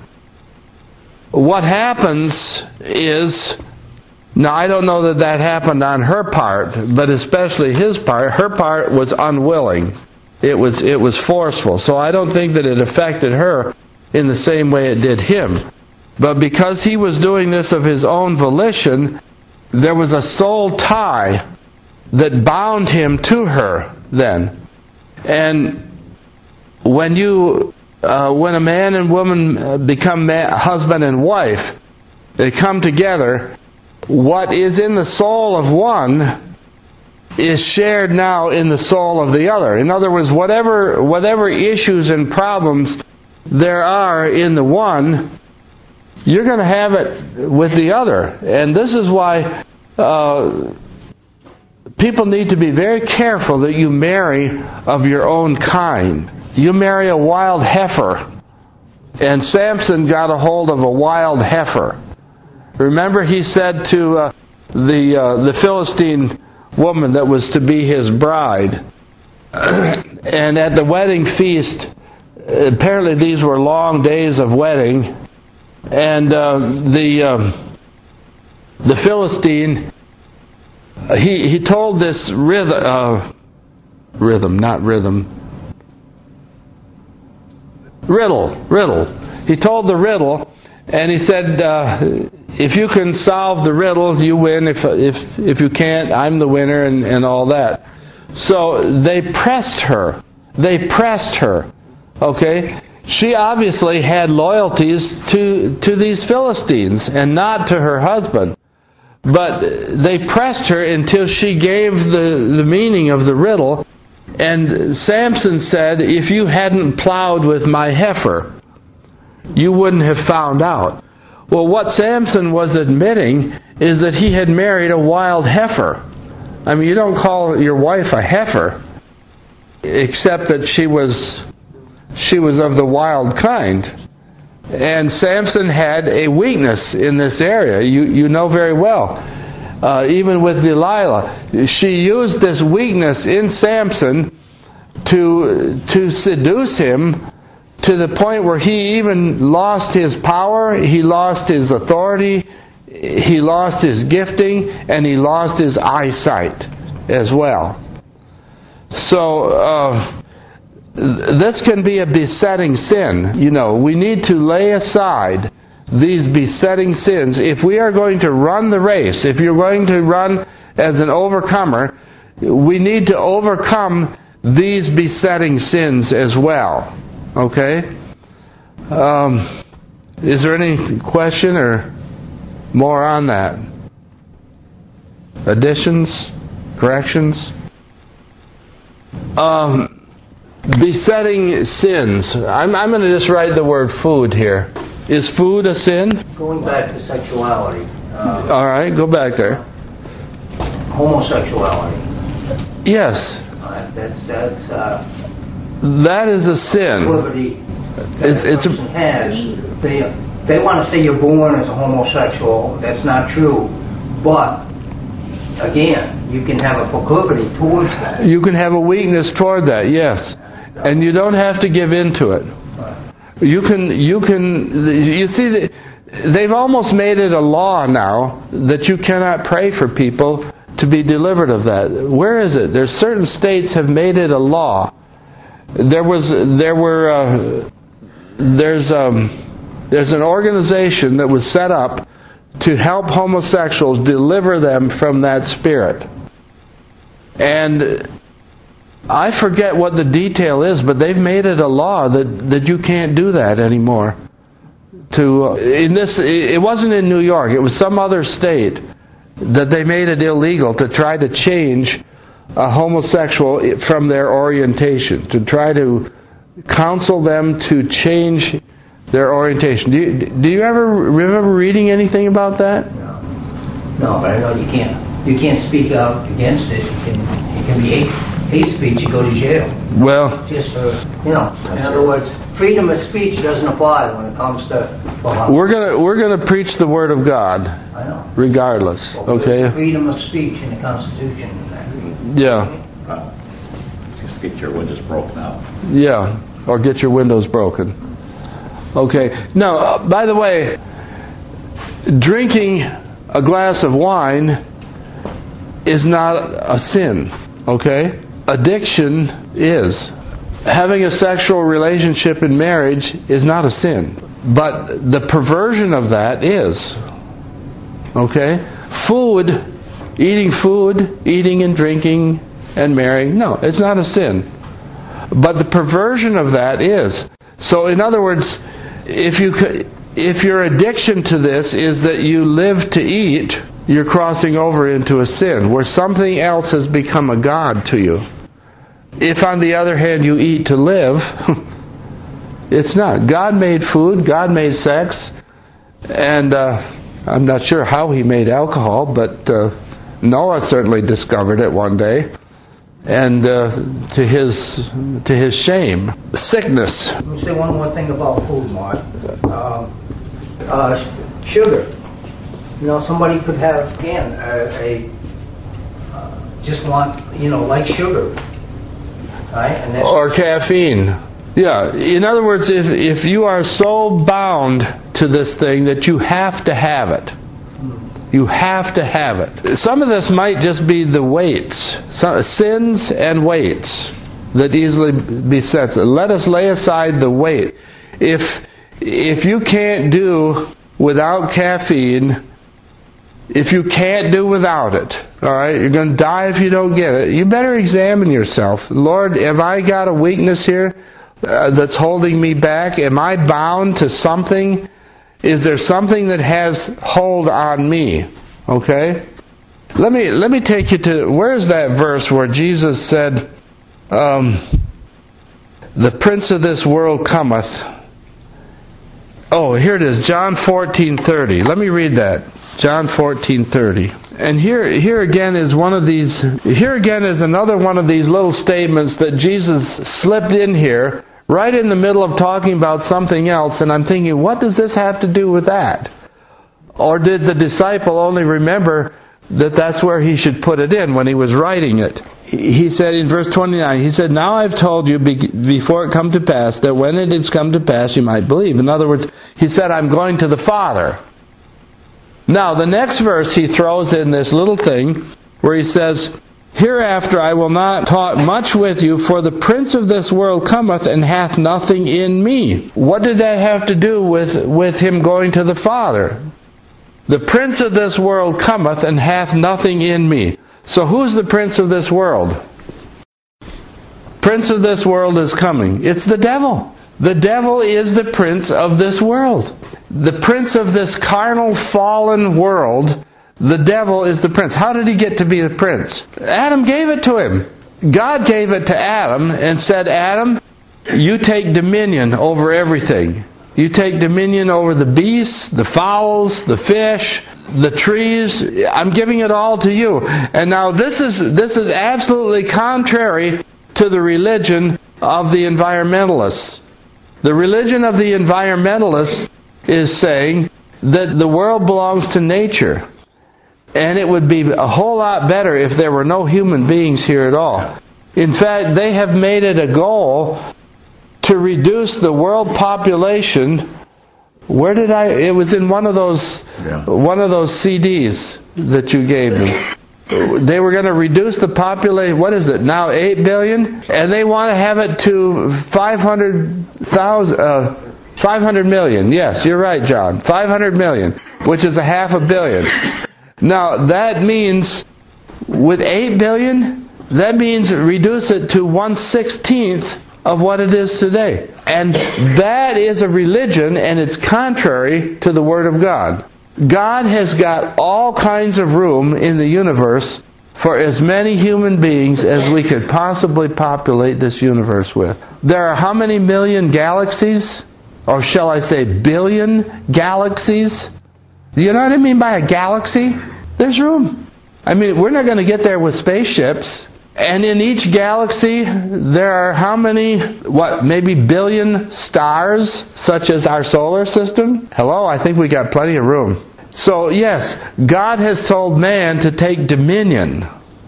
what happens is, now I don't know that that happened on her part, but especially his part. Her part was unwilling. It was it was forceful. So I don't think that it affected her in the same way it did him. But because he was doing this of his own volition, there was a soul tie that bound him to her then. And when you Uh, when a man and woman become man, husband and wife, they come together, what is in the soul of one is shared now in the soul of the other. In other words, whatever whatever issues and problems there are in the one, you're going to have it with the other. And this is why uh, people need to be very careful that you marry of your own kind. You marry a wild heifer, and Samson got a hold of a wild heifer. Remember, he said to uh, the uh, the Philistine woman that was to be his bride, and at the wedding feast, apparently these were long days of wedding, and uh, the uh, the Philistine he he told this rhythm, uh, rhythm, not rhythm. Riddle, riddle. He told the riddle, and he said, uh, if you can solve the riddle, you win. If if if you can't, I'm the winner, and, and all that. So they pressed her. They pressed her Okay? She obviously had loyalties to, to these Philistines and not to her husband. But they pressed her until she gave the, the meaning of the riddle. And Samson said, if you hadn't plowed with my heifer, you wouldn't have found out. Well, what Samson was admitting is that he had married a wild heifer. I mean, you don't call your wife a heifer, except that she was she was of the wild kind. And Samson had a weakness in this area. You you know very well. Uh, even with Delilah, she used this weakness in Samson to to seduce him to the point where he even lost his power, he lost his authority, he lost his gifting, and he lost his eyesight as well. So uh, this can be a besetting sin. You know, we need to lay aside these besetting sins. If we are going to run the race, if you're going to run as an overcomer, we need to overcome these besetting sins as well. Okay? Um, is there any question or more on that? Additions? Corrections? Um, besetting sins. I'm, I'm going to just write the word food here. Is food a sin? Going back to sexuality. Uh, All right, go back there. Homosexuality. Yes. Uh, that's that's uh, that is a sin. proclivity that It's, a it's a, person has. They they want to say you're born as a homosexual. That's not true. But again, you can have a proclivity towards that. you can have a weakness toward that, yes, and you don't have to give in to it. You can, you can, you see, they've almost made it a law now that you cannot pray for people to be delivered of that. Where is it? There's certain states have made it a law. There was, there were, uh, there's, um, there's an organization that was set up to help homosexuals deliver them from that spirit. And I forget what the detail is, but they've made it a law that, that you can't do that anymore. To uh, in this, it wasn't in New York. It was some other state that they made it illegal to try to change a homosexual from their orientation, to try to counsel them to change their orientation. Do you, do you ever remember reading anything about that? No, no, but I know you can't. You can't speak out against it. You can. It can be hate, hate speech. You go to jail. Well, Just for you know. In other words, freedom of speech doesn't apply when it comes to. Well, we're gonna we're gonna preach the Word of God, I know. regardless. Well, Okay. Freedom of speech in the Constitution. Yeah. Uh, just get your windows broken out. Yeah. Or get your windows broken. Okay. Now, uh, by the way, drinking a glass of wine is not a sin. Okay? Addiction is. Having a sexual relationship in marriage is not a sin. But the perversion of that is. Okay? Food, eating food, eating and drinking and marrying, no, it's not a sin. But the perversion of that is. So in other words, if you if your addiction to this is that you live to eat, you're crossing over into a sin where something else has become a god to you. If on the other hand you eat to live, it's not. God made food, God made sex, and uh, I'm not sure how He made alcohol, but uh, Noah certainly discovered it one day, and uh, to his to his shame, sickness. Let me say one more thing about food, Mark. Um, uh, sugar. You know, somebody could have again a, a uh, just want you know like sugar, right? And that's, Or caffeine. Yeah. In other words, if if you are so bound to this thing that you have to have it, you have to have it. Some of this might just be the weights, some, sins and weights that easily besets it. Let us lay aside the weight. If if you can't do without caffeine, if you can't do without it, all right, you're going to die if you don't get it. You better examine yourself. Lord, have I got a weakness here? uh, that's holding me back? Am I bound to something? Is there something that has hold on me? Okay? Let me let me take you to, where's that verse where Jesus said, um, the prince of this world cometh. Oh, here it is, John fourteen thirty. Let me read that. John fourteen thirty. And here here again is one of these, here again is another one of these little statements that Jesus slipped in here, right in the middle of talking about something else, and I'm thinking, what does this have to do with that? Or did the disciple only remember that that's where he should put it in when he was writing it? He said in verse twenty-nine, he said, now I've told you before it come to pass, that when it is come to pass you might believe. In other words, he said, I'm going to the Father. Now, the next verse he throws in this little thing where he says, hereafter I will not talk much with you, for the prince of this world cometh and hath nothing in me. What did that have to do with, with him going to the Father? The prince of this world cometh and hath nothing in me. So who's the prince of this world? Prince of this world is coming. It's the devil. The devil is the prince of this world. The prince of this carnal, fallen world, the devil is the prince. How did he get to be the prince? Adam gave it to him. God gave it to Adam and said, Adam, you take dominion over everything. You take dominion over the beasts, the fowls, the fish, the trees. I'm giving it all to you. And now this is this is absolutely contrary to the religion of the environmentalists. The religion of the environmentalists is saying that the world belongs to nature. And it would be a whole lot better if there were no human beings here at all. In fact, they have made it a goal to reduce the world population. Where did I? It was in one of those yeah. one of those C Ds that you gave me. They were going to reduce the population. What is it now? Eight billion, and they want to have it to five hundred thousand, uh, five hundred million. Yes, you're right, John. Five hundred million, which is a half a billion. Now that means with eight billion, that means reduce it to one sixteenth of what it is today. And that is a religion, and it's contrary to the Word of God. God has got all kinds of room in the universe for as many human beings as we could possibly populate this universe with. There are how many million galaxies? Or shall I say billion galaxies? Do you know what I mean by a galaxy? There's room. I mean, we're not going to get there with spaceships. And in each galaxy, there are how many, what, maybe billion stars, such as our solar system? Hello, I think we got plenty of room. So, yes, God has told man to take dominion.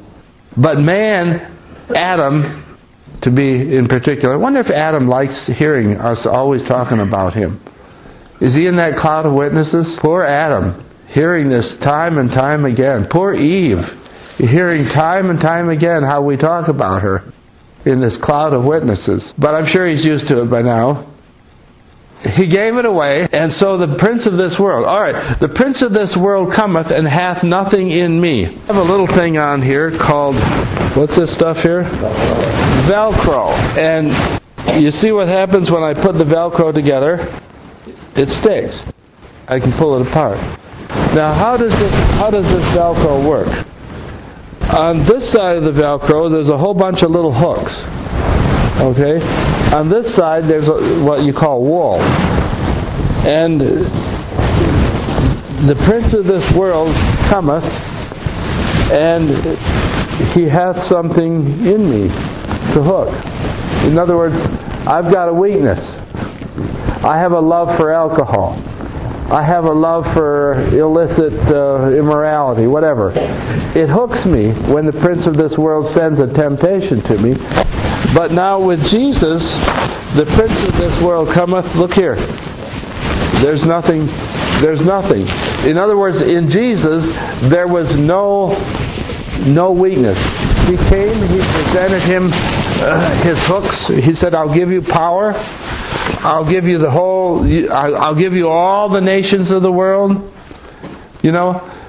But man, Adam, to be in particular, I wonder if Adam likes hearing us always talking about him. Is he in that cloud of witnesses? Poor Adam, hearing this time and time again. Poor Eve, hearing time and time again how we talk about her in this cloud of witnesses. But I'm sure he's used to it by now. He gave it away, and so the prince of this world. All right, the prince of this world cometh and hath nothing in me. I have a little thing on here called, what's this stuff here? Velcro. And you see what happens when I put the Velcro together? It sticks. I can pull it apart. Now, how does this, how does this Velcro work? On this side of the Velcro, there's a whole bunch of little hooks. Okay? On this side, there's a, what you call wool. And the prince of this world cometh, and he hath something in me to hook. In other words, I've got a weakness. I have a love for alcohol. I have a love for illicit uh, immorality, whatever. It hooks me when the prince of this world sends a temptation to me. But now with Jesus, the prince of this world cometh. Look here. There's nothing. There's nothing. In other words, in Jesus, there was no no weakness. He came. He presented him uh, his hooks. He said, "I'll give you power. I'll give you the whole. I'll give you all the nations of the world." You know,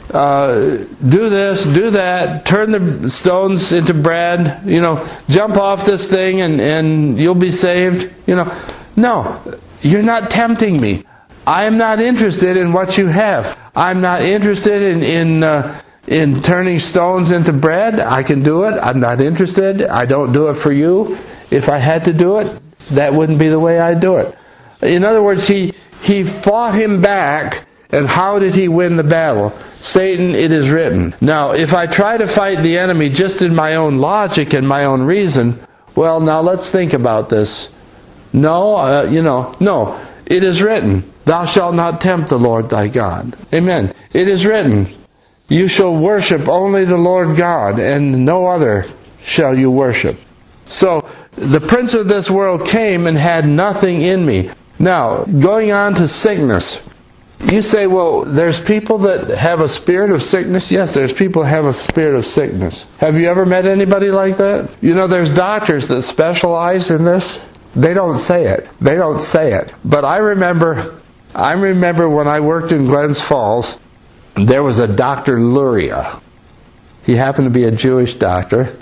uh, do this, do that, turn the stones into bread, you know, jump off this thing and, and you'll be saved. You know, no, you're not tempting me. I am not interested in what you have. I'm not interested in in, uh, in turning stones into bread. I can do it. I'm not interested. I don't do it for you. If I had to do it, that wouldn't be the way I'd do it. In other words, he he fought him back, and how did he win the battle? Satan, it is written. Now, if I try to fight the enemy just in my own logic and my own reason, well, now let's think about this. No, uh, you know, no. It is written, thou shalt not tempt the Lord thy God. Amen. It is written, you shall worship only the Lord God, and no other shall you worship. So, the prince of this world came and had nothing in me. Now, going on to sickness. You say, well, there's people that have a spirit of sickness. Yes, there's people that have a spirit of sickness. Have you ever met anybody like that? You know, there's doctors that specialize in this. They don't say it. They don't say it. But I remember, I remember when I worked in Glens Falls, there was a Doctor Luria. He happened to be a Jewish doctor.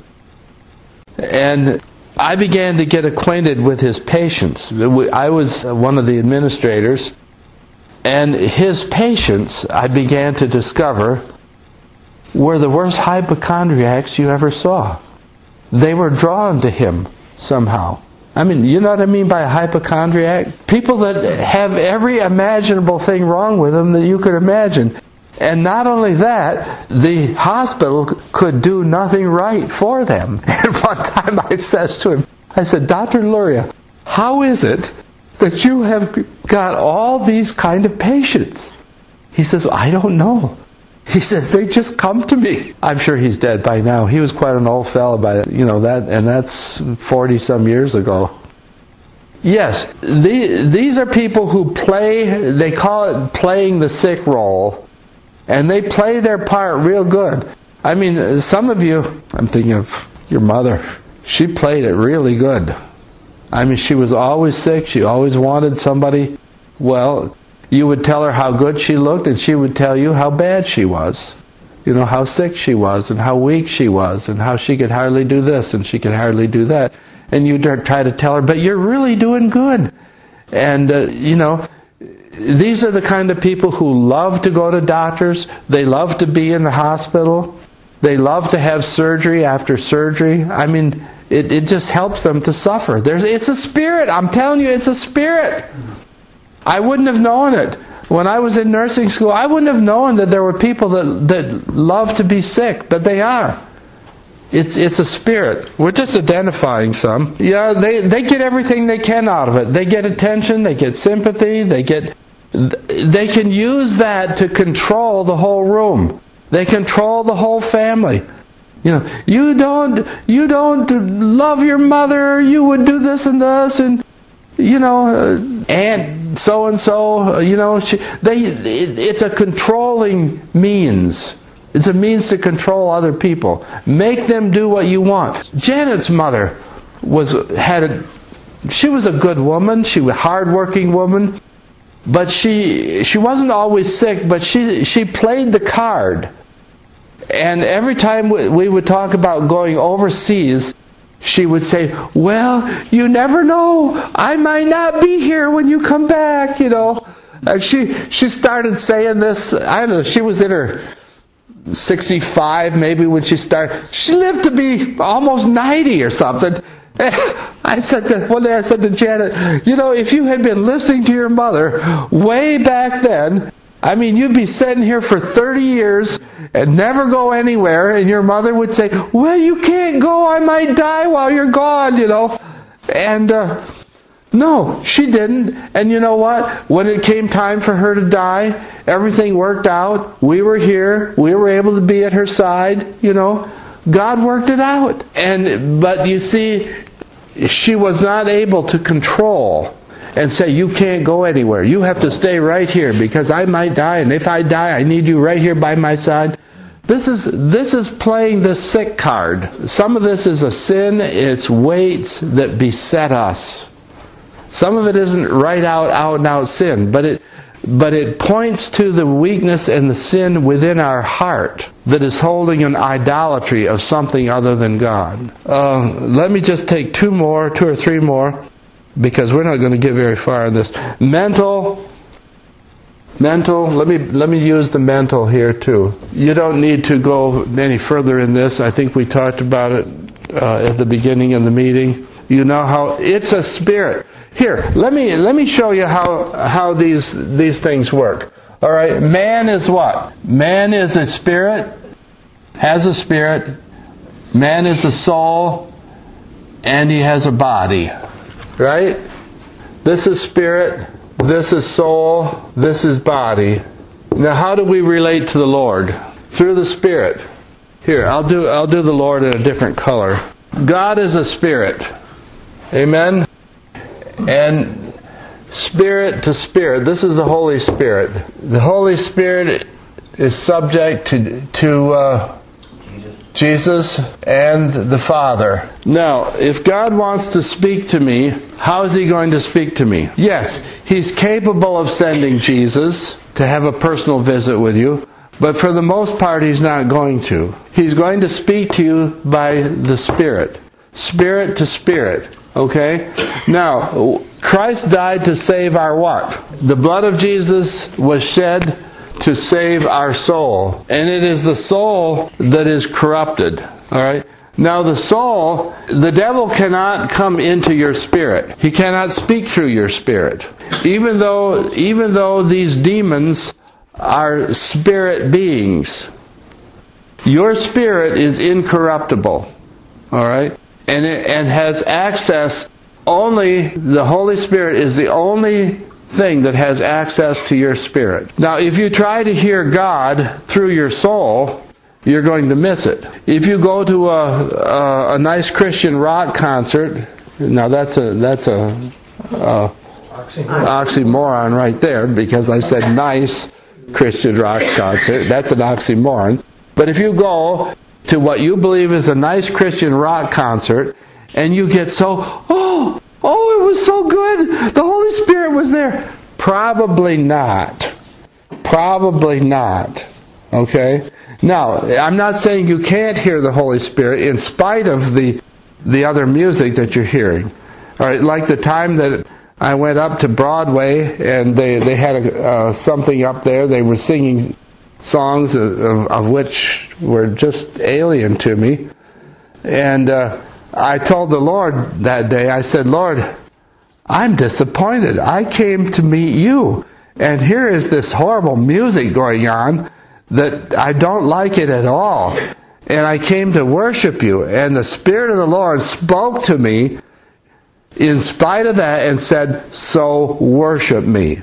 And I began to get acquainted with his patients. I was one of the administrators. And his patients, I began to discover, were the worst hypochondriacs you ever saw. They were drawn to him somehow. I mean, you know what I mean by a hypochondriac? People that have every imaginable thing wrong with them that you could imagine. And not only that, the hospital could do nothing right for them. And one time I says to him, I said, Doctor Luria, how is it that you have got all these kind of patients? He says, I don't know. He says, they just come to me. I'm sure he's dead by now. He was quite an old fellow by, you know, that, and that's forty some years ago. Yes, the, these are people who play, they call it playing the sick role, and they play their part real good. I mean, some of you, I'm thinking of your mother, she played it really good. I mean, she was always sick. She always wanted somebody. Well, you would tell her how good she looked, and she would tell you how bad she was. You know, how sick she was, and how weak she was, and how she could hardly do this, and she could hardly do that. And you'd try to tell her, but you're really doing good. And, uh, you know, these are the kind of people who love to go to doctors. They love to be in the hospital. They love to have surgery after surgery. I mean, it, it just helps them to suffer. There's, it's a spirit. I'm telling you, it's a spirit. I wouldn't have known it. When I was in nursing school, I wouldn't have known that there were people that, that love to be sick, but they are. It's it's a spirit. We're just identifying some. Yeah, they, they get everything they can out of it. They get attention, they get sympathy, they get they can use that to control the whole room. They control the whole family. You know, you don't you don't love your mother, you would do this and this, and you know, uh, Aunt so and so, you know, she, they it, it's a controlling means. It's a means to control other people. Make them do what you want. Janet's mother was had a she was a good woman. She was a hard-working woman, but she she wasn't always sick. But she she played the card. And every time we would talk about going overseas, she would say, well, you never know. I might not be here when you come back, you know. And she, she started saying this, I don't know, she was in her sixty-five maybe when she started. She lived to be almost ninety or something. I said to, one day I said to Janet, you know, if you had been listening to your mother way back then, I mean, you'd be sitting here for thirty years and never go anywhere, and your mother would say, well, you can't go, I might die while you're gone, you know. And, uh, no, she didn't. And you know what? When it came time for her to die, everything worked out. We were here. We were able to be at her side, you know. God worked it out. And, but you see, she was not able to control and say, you can't go anywhere. You have to stay right here because I might die, and if I die, I need you right here by my side. This is this is playing the sick card. Some of this is a sin. It's weights that beset us. Some of it isn't right out, out and out sin, but it but it points to the weakness and the sin within our heart that is holding an idolatry of something other than God. Uh, let me just take two more, two or three more, because we're not going to get very far in this. Mental, mental. Let me let me use the mental here too. You don't need to go any further in this. I think we talked about it uh, at the beginning of the meeting. You know how it's a spirit. Here, let me let me show you how how these these things work. All right, man is what? Man is a spirit, has a spirit. Man is a soul, and he has a body. Right? This is spirit, this is soul, this is body. Now, how do we relate to the Lord? Through the Spirit. Here, I'll do I'll do the Lord in a different color. God is a spirit. Amen? And spirit to spirit. This is the Holy Spirit. The Holy Spirit is subject to to uh, Jesus and the Father. Now, if God wants to speak to me, how is He going to speak to me? Yes, He's capable of sending Jesus to have a personal visit with you, but for the most part He's not going to. He's going to speak to you by the Spirit. Spirit to spirit. Okay? Now, Christ died to save our what? The blood of Jesus was shed to save our soul. And it is the soul that is corrupted. Alright? Now the soul, the devil cannot come into your spirit. He cannot speak through your spirit. Even though, even though these demons are spirit beings, your spirit is incorruptible. Alright? And it and has access, only the Holy Spirit is the only thing that has access to your spirit. Now, if you try to hear God through your soul, you're going to miss it. If you go to a a, a nice Christian rock concert, now that's a that's a, a oxymoron right there, because I said nice Christian rock concert. That's an oxymoron. But if you go to what you believe is a nice Christian rock concert, and you get so, oh, oh, it was so good, the Holy Spirit was there. Probably not. Probably not. Okay? Now, I'm not saying you can't hear the Holy Spirit in spite of the the other music that you're hearing. All right, like the time that I went up to Broadway, and they, they had a, uh, something up there, they were singing songs of, of which were just alien to me. And uh, I told the Lord that day, I said, Lord, I'm disappointed. I came to meet you, and here is this horrible music going on that I don't like it at all. And I came to worship you, and the Spirit of the Lord spoke to me in spite of that and said, so worship me.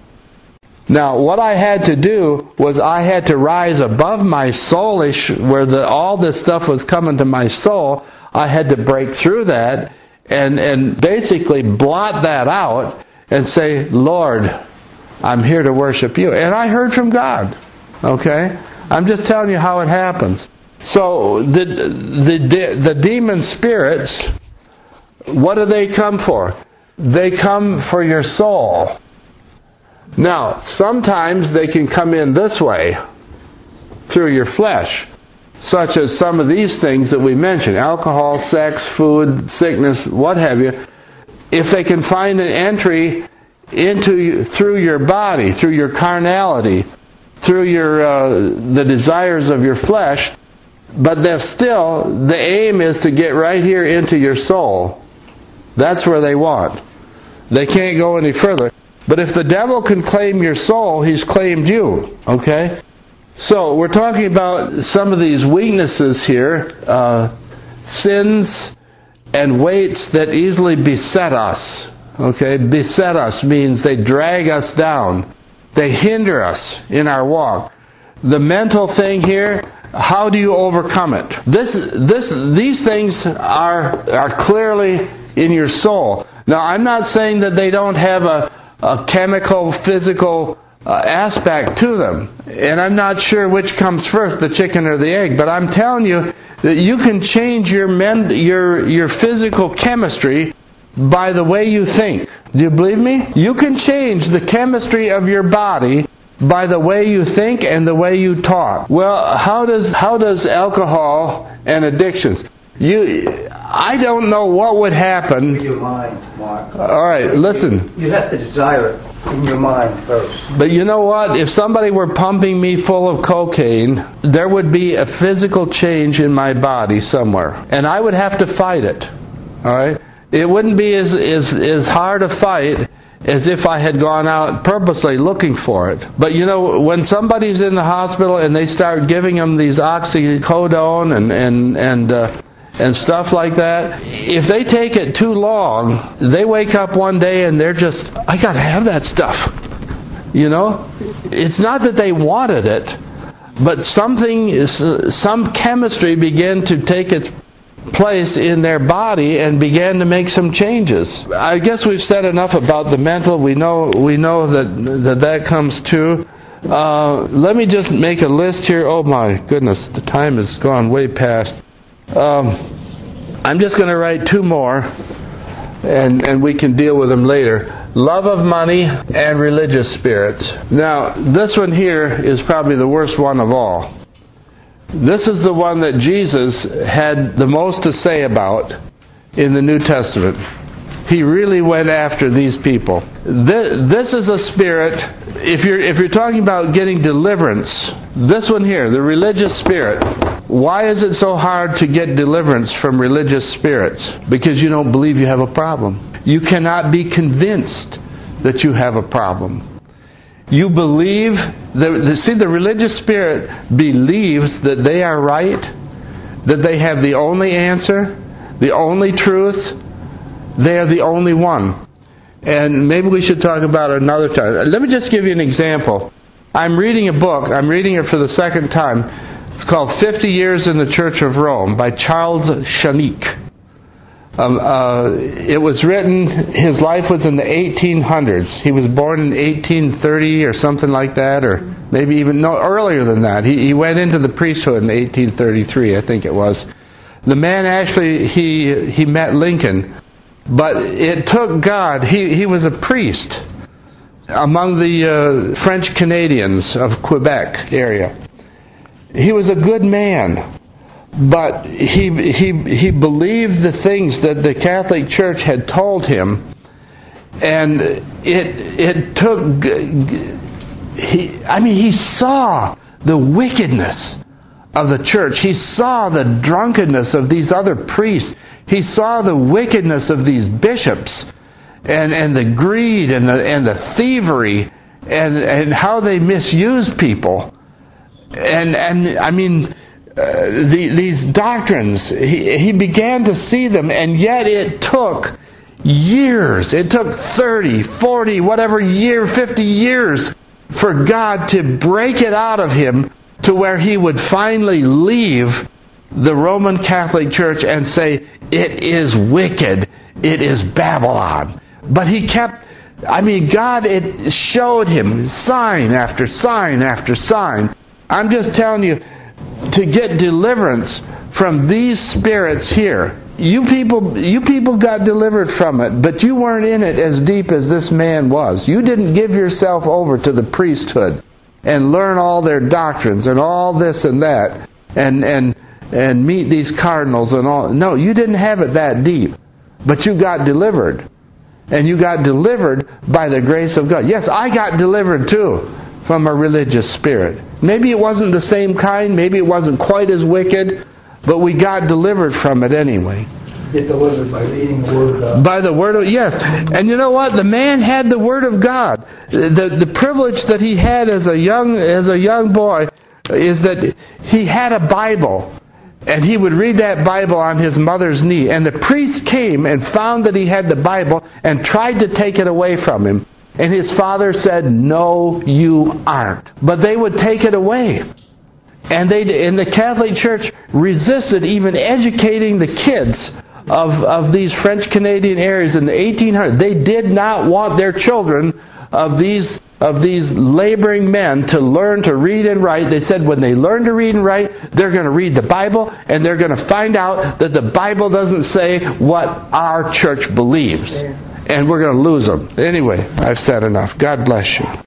Now, what I had to do was I had to rise above my soulish, where the, all this stuff was coming to my soul. I had to break through that and, and basically blot that out and say, Lord, I'm here to worship you. And I heard from God. Okay? I'm just telling you how it happens. So, the, the, the demon spirits, what do they come for? They come for your soul. Now, sometimes they can come in this way, through your flesh, such as some of these things that we mentioned, alcohol, sex, food, sickness, what have you. If they can find an entry into you, through your body, through your carnality, through your uh, the desires of your flesh, but then still, the aim is to get right here into your soul. That's where they want. They can't go any further. But if the devil can claim your soul, he's claimed you. Okay? So, we're talking about some of these weaknesses here. Uh, sins and weights that easily beset us. Okay? Beset us means they drag us down. They hinder us in our walk. The mental thing here, how do you overcome it? This, this, these things are, are clearly in your soul. Now, I'm not saying that they don't have a a chemical, physical uh, aspect to them. And I'm not sure which comes first, the chicken or the egg, but I'm telling you that you can change your men, your your physical chemistry by the way you think, Do you believe me? You can change the chemistry of your body by the way you think and the way you talk. Well, how does how does alcohol and addictions? You, I don't know what would happen. In your mind, Mark. All right, listen. You have to desire it in your mind first. But you know what? If somebody were pumping me full of cocaine, there would be a physical change in my body somewhere, and I would have to fight it. All right. It wouldn't be as as as hard a fight as if I had gone out purposely looking for it. But you know, when somebody's in the hospital and they start giving them these oxycodone and and and uh, and stuff like that, if they take it too long, they wake up one day and they're just, I got to have that stuff. You know, it's not that they wanted it, but something is some chemistry began to take its place in their body and began to make some changes. I guess we've said enough about the mental. We know we know that that, that comes too. Uh, let me just make a list here. Oh my goodness, the time has gone way past. Um, I'm just going to write two more, and and we can deal with them later. Love of money and religious spirits. Now, this one here is probably the worst one of all. This is the one that Jesus had the most to say about in the New Testament. He really went after these people. This, this is a spirit, if you're, if you're talking about getting deliverance, this one here, the religious spirit. Why is it so hard to get deliverance from religious spirits? Because you don't believe you have a problem. You cannot be convinced that you have a problem. You believe, that, see, the religious spirit believes that they are right, that they have the only answer, the only truth, they are the only one. And maybe we should talk about it another time. Let me just give you an example. I'm reading a book, I'm reading it for the second time. It's called fifty years in the Church of Rome by Charles Chanique. Um, uh, it was written, his life was in the eighteen hundreds. He was born in eighteen thirty or something like that, or maybe even no earlier than that. He, he went into the priesthood in eighteen thirty-three, I think it was. The man actually, he he met Lincoln, but it took God. He, he was a priest among the uh, French Canadians of Quebec area. He was a good man. But he he he believed the things that the Catholic Church had told him, and it it took. He I mean he saw the wickedness of the church. He saw the drunkenness of these other priests. He saw the wickedness of these bishops, and and the greed and the and the thievery, and and how they misused people, and and I mean. Uh, the, these doctrines, he, he began to see them, and yet it took years, it took thirty, forty, whatever year, fifty years for God to break it out of him to where he would finally leave the Roman Catholic Church and say, it is wicked, it is Babylon. But he kept, I mean, God, it showed him sign after sign after sign. I'm just telling you, to get deliverance from these spirits here. You people you people got delivered from it, but you weren't in it as deep as this man was. You didn't give yourself over to the priesthood and learn all their doctrines and all this and that and and and meet these cardinals and all. No, you didn't have it that deep. But you got delivered. And you got delivered by the grace of God. Yes, I got delivered too from a religious spirit. Maybe it wasn't the same kind, maybe it wasn't quite as wicked, but we got delivered from it anyway. Get delivered by reading the Word of God. By the Word of, yes. And you know what? The man had the Word of God. The the privilege that he had as a young as a young boy is that he had a Bible. And he would read that Bible on his mother's knee. And the priest came and found that he had the Bible and tried to take it away from him. And his father said, no, you aren't. But they would take it away. And they, and the Catholic Church resisted even educating the kids of, of these French Canadian areas in the eighteen hundreds. They did not want their children of these, of these laboring men to learn to read and write. They said when they learn to read and write, they're going to read the Bible, and they're going to find out that the Bible doesn't say what our church believes. and we're going to lose them. Anyway, I've said enough. God bless you.